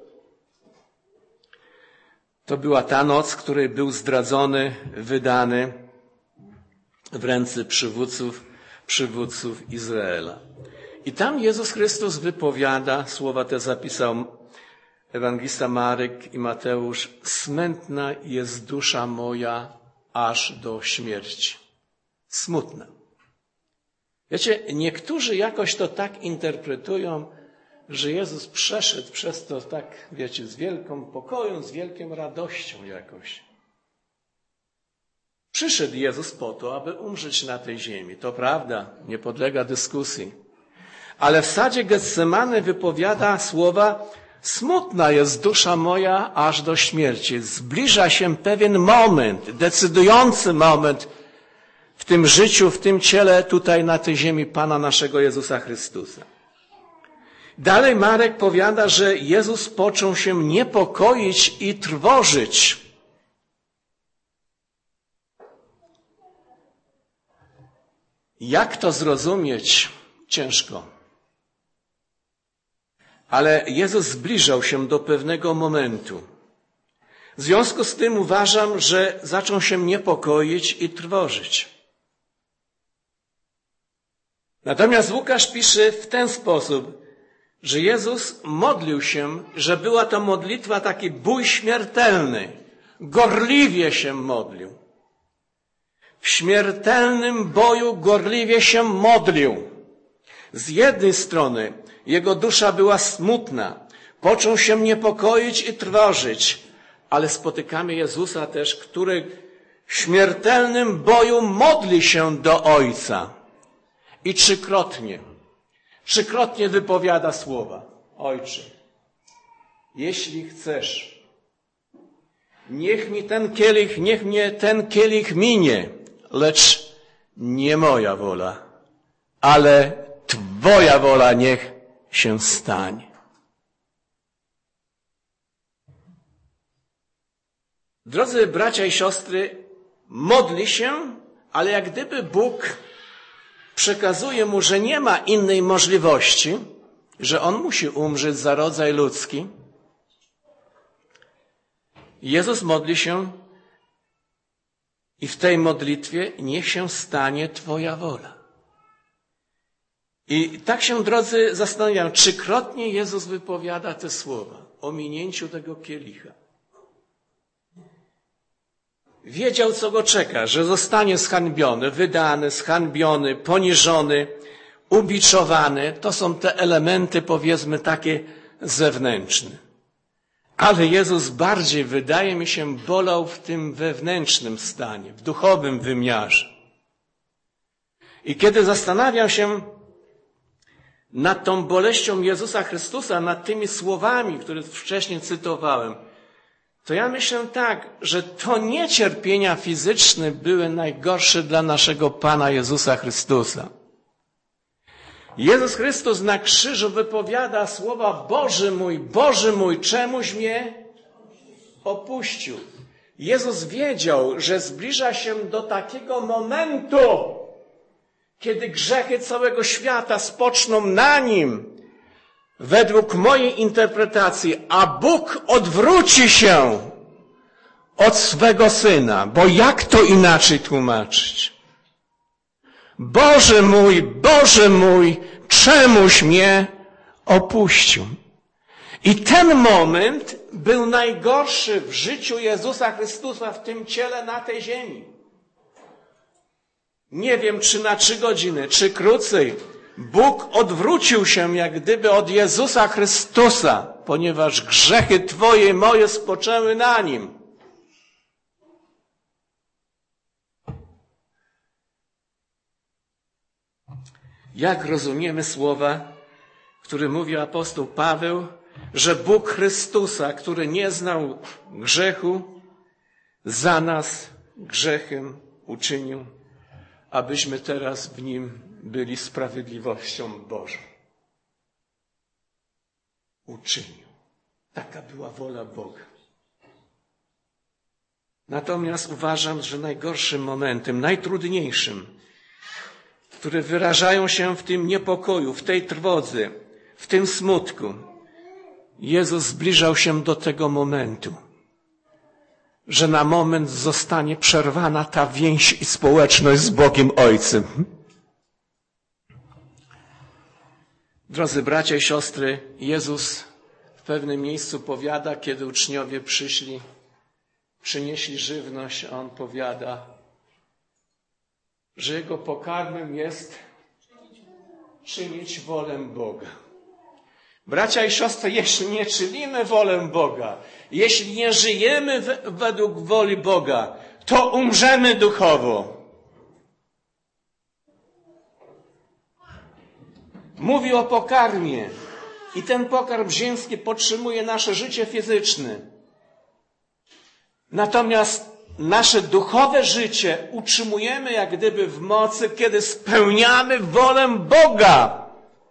A: To była ta noc, w której był zdradzony, wydany w ręce przywódców, przywódców Izraela. I tam Jezus Chrystus wypowiada, słowa te zapisał ewangelista Marek i Mateusz: smętna jest dusza moja aż do śmierci. Smutna. Wiecie, niektórzy jakoś to tak interpretują, że Jezus przeszedł przez to tak, wiecie, z wielką pokoją, z wielką radością jakoś. Przyszedł Jezus po to, aby umrzeć na tej ziemi. To prawda, nie podlega dyskusji. Ale w sadzie Getsemany wypowiada słowa: smutna jest dusza moja aż do śmierci. Zbliża się pewien moment, decydujący moment w tym życiu, w tym ciele, tutaj na tej ziemi Pana naszego Jezusa Chrystusa. Dalej Marek powiada, że Jezus począł się niepokoić i trwożyć. Jak to zrozumieć? Ciężko. Ale Jezus zbliżał się do pewnego momentu. W związku z tym uważam, że zaczął się niepokoić i trwożyć. Natomiast Łukasz pisze w ten sposób, że Jezus modlił się, że była to modlitwa, taki bój śmiertelny. Gorliwie się modlił. W śmiertelnym boju gorliwie się modlił. Z jednej strony jego dusza była smutna, począł się niepokoić i trwożyć, ale spotykamy Jezusa też, który w śmiertelnym boju modli się do Ojca. I trzykrotnie, trzykrotnie wypowiada słowa: Ojcze, jeśli chcesz, niech mi ten kielich, niech mnie ten kielich minie, lecz nie moja wola, ale Twoja wola niech się stanie. Drodzy bracia i siostry, modli się, ale jak gdyby Bóg przekazuje mu, że nie ma innej możliwości, że on musi umrzeć za rodzaj ludzki. Jezus modli się i w tej modlitwie niech się stanie Twoja wola. I tak się, drodzy, zastanawiam, trzykrotnie Jezus wypowiada te słowa o minięciu tego kielicha. Wiedział, co go czeka, że zostanie zhańbiony, wydany, zhańbiony, poniżony, ubiczowany. To są te elementy, powiedzmy, takie zewnętrzne. Ale Jezus bardziej, wydaje mi się, bolał w tym wewnętrznym stanie, w duchowym wymiarze. I kiedy zastanawiam się nad tą boleścią Jezusa Chrystusa, nad tymi słowami, które wcześniej cytowałem, to ja myślę tak, że to nie cierpienia fizyczne były najgorsze dla naszego Pana Jezusa Chrystusa. Jezus Chrystus na krzyżu wypowiada słowa: Boże mój, Boże mój, czemuś mnie opuścił. Jezus wiedział, że zbliża się do takiego momentu, kiedy grzechy całego świata spoczną na Nim, według mojej interpretacji, a Bóg odwróci się od swego Syna, bo jak to inaczej tłumaczyć? Boże mój, Boże mój, czemuś mnie opuścił? I ten moment był najgorszy w życiu Jezusa Chrystusa w tym ciele na tej ziemi. Nie wiem, czy na trzy godziny, czy krócej, Bóg odwrócił się jak gdyby od Jezusa Chrystusa, ponieważ grzechy Twoje i moje spoczęły na Nim. Jak rozumiemy słowa, które mówi apostoł Paweł, że Bóg Chrystusa, który nie znał grzechu, za nas grzechem uczynił, abyśmy teraz w Nim byli sprawiedliwością Bożą. Uczynił. Taka była wola Boga. Natomiast uważam, że najgorszym momentem, najtrudniejszym, które wyrażają się w tym niepokoju, w tej trwodze, w tym smutku, Jezus zbliżał się do tego momentu, że na moment zostanie przerwana ta więź i społeczność z Bogiem Ojcem. Drodzy bracia i siostry, Jezus w pewnym miejscu powiada, kiedy uczniowie przyszli, przynieśli żywność, a On powiada, że Jego pokarmem jest czynić wolę Boga. Bracia i siostry, jeśli nie czynimy wolę Boga, jeśli nie żyjemy według woli Boga, to umrzemy duchowo. Mówi o pokarmie i ten pokarm ziemski podtrzymuje nasze życie fizyczne. Natomiast nasze duchowe życie utrzymujemy jak gdyby w mocy, kiedy spełniamy wolę Boga.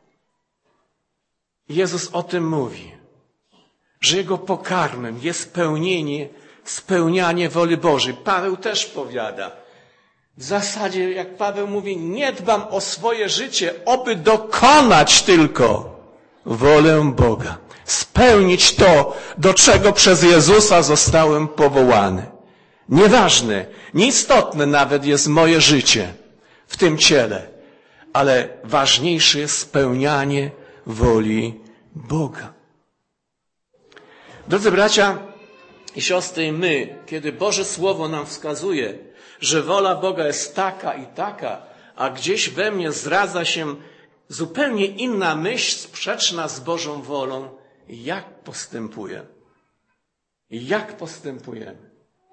A: Jezus o tym mówi, że Jego pokarmem jest pełnienie, spełnianie woli Bożej. Paweł też powiada. W zasadzie, jak Paweł mówi, nie dbam o swoje życie, oby dokonać tylko wolę Boga. Spełnić to, do czego przez Jezusa zostałem powołany. Nieważne, nieistotne nawet jest moje życie w tym ciele, ale ważniejsze jest spełnianie woli Boga. Drodzy bracia i siostry, my, kiedy Boże Słowo nam wskazuje, że wola Boga jest taka i taka, a gdzieś we mnie zdradza się zupełnie inna myśl sprzeczna z Bożą wolą, jak postępuję? Jak postępujemy?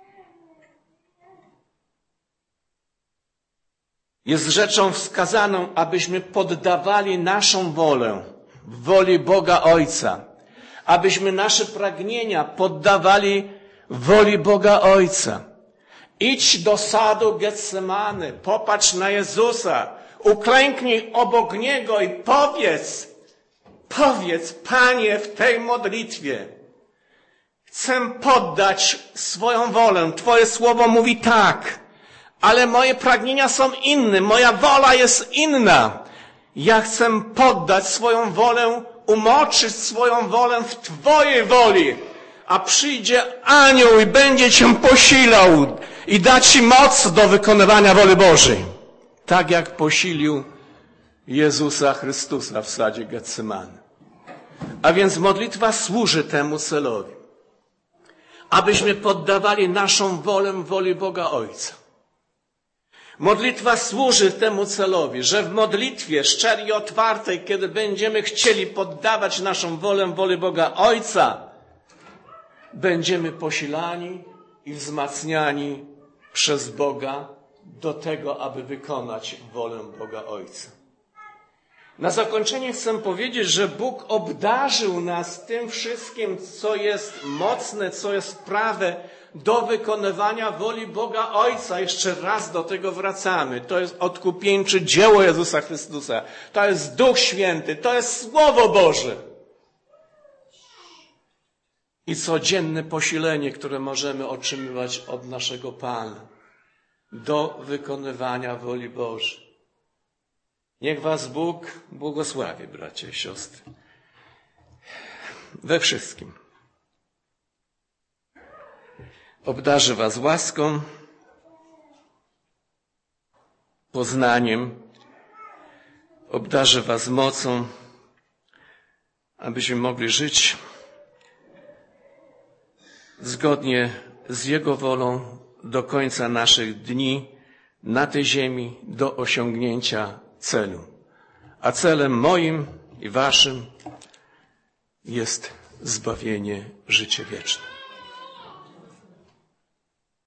A: Jest rzeczą wskazaną, abyśmy poddawali naszą wolę woli Boga Ojca, abyśmy nasze pragnienia poddawali woli Boga Ojca. Idź do sadu Getsemany, popatrz na Jezusa, uklęknij obok Niego i powiedz, powiedz, Panie, w tej modlitwie chcę poddać swoją wolę. Twoje słowo mówi tak, ale moje pragnienia są inne, moja wola jest inna. Ja chcę poddać swoją wolę, umoczyć swoją wolę w Twojej woli, a przyjdzie anioł i będzie Cię posilał i da Ci moc do wykonywania woli Bożej. Tak jak posilił Jezusa Chrystusa w sadzie Getsemany. A więc modlitwa służy temu celowi, abyśmy poddawali naszą wolę woli Boga Ojca. Modlitwa służy temu celowi, że w modlitwie szczerej i otwartej, kiedy będziemy chcieli poddawać naszą wolę woli Boga Ojca, będziemy posilani i wzmacniani przez Boga do tego, aby wykonać wolę Boga Ojca. Na zakończenie chcę powiedzieć, że Bóg obdarzył nas tym wszystkim, co jest mocne, co jest prawe do wykonywania woli Boga Ojca. Jeszcze raz do tego wracamy. To jest odkupieńcze dzieło Jezusa Chrystusa. To jest Duch Święty. To jest Słowo Boże. I codzienne posilenie, które możemy otrzymywać od naszego Pana do wykonywania woli Bożej. Niech was Bóg błogosławi, bracia i siostry, we wszystkim. Obdarzy was łaską, poznaniem, obdarzy was mocą, abyśmy mogli żyć zgodnie z Jego wolą do końca naszych dni na tej ziemi, do osiągnięcia celu. A celem moim i waszym jest zbawienie, życie wieczne.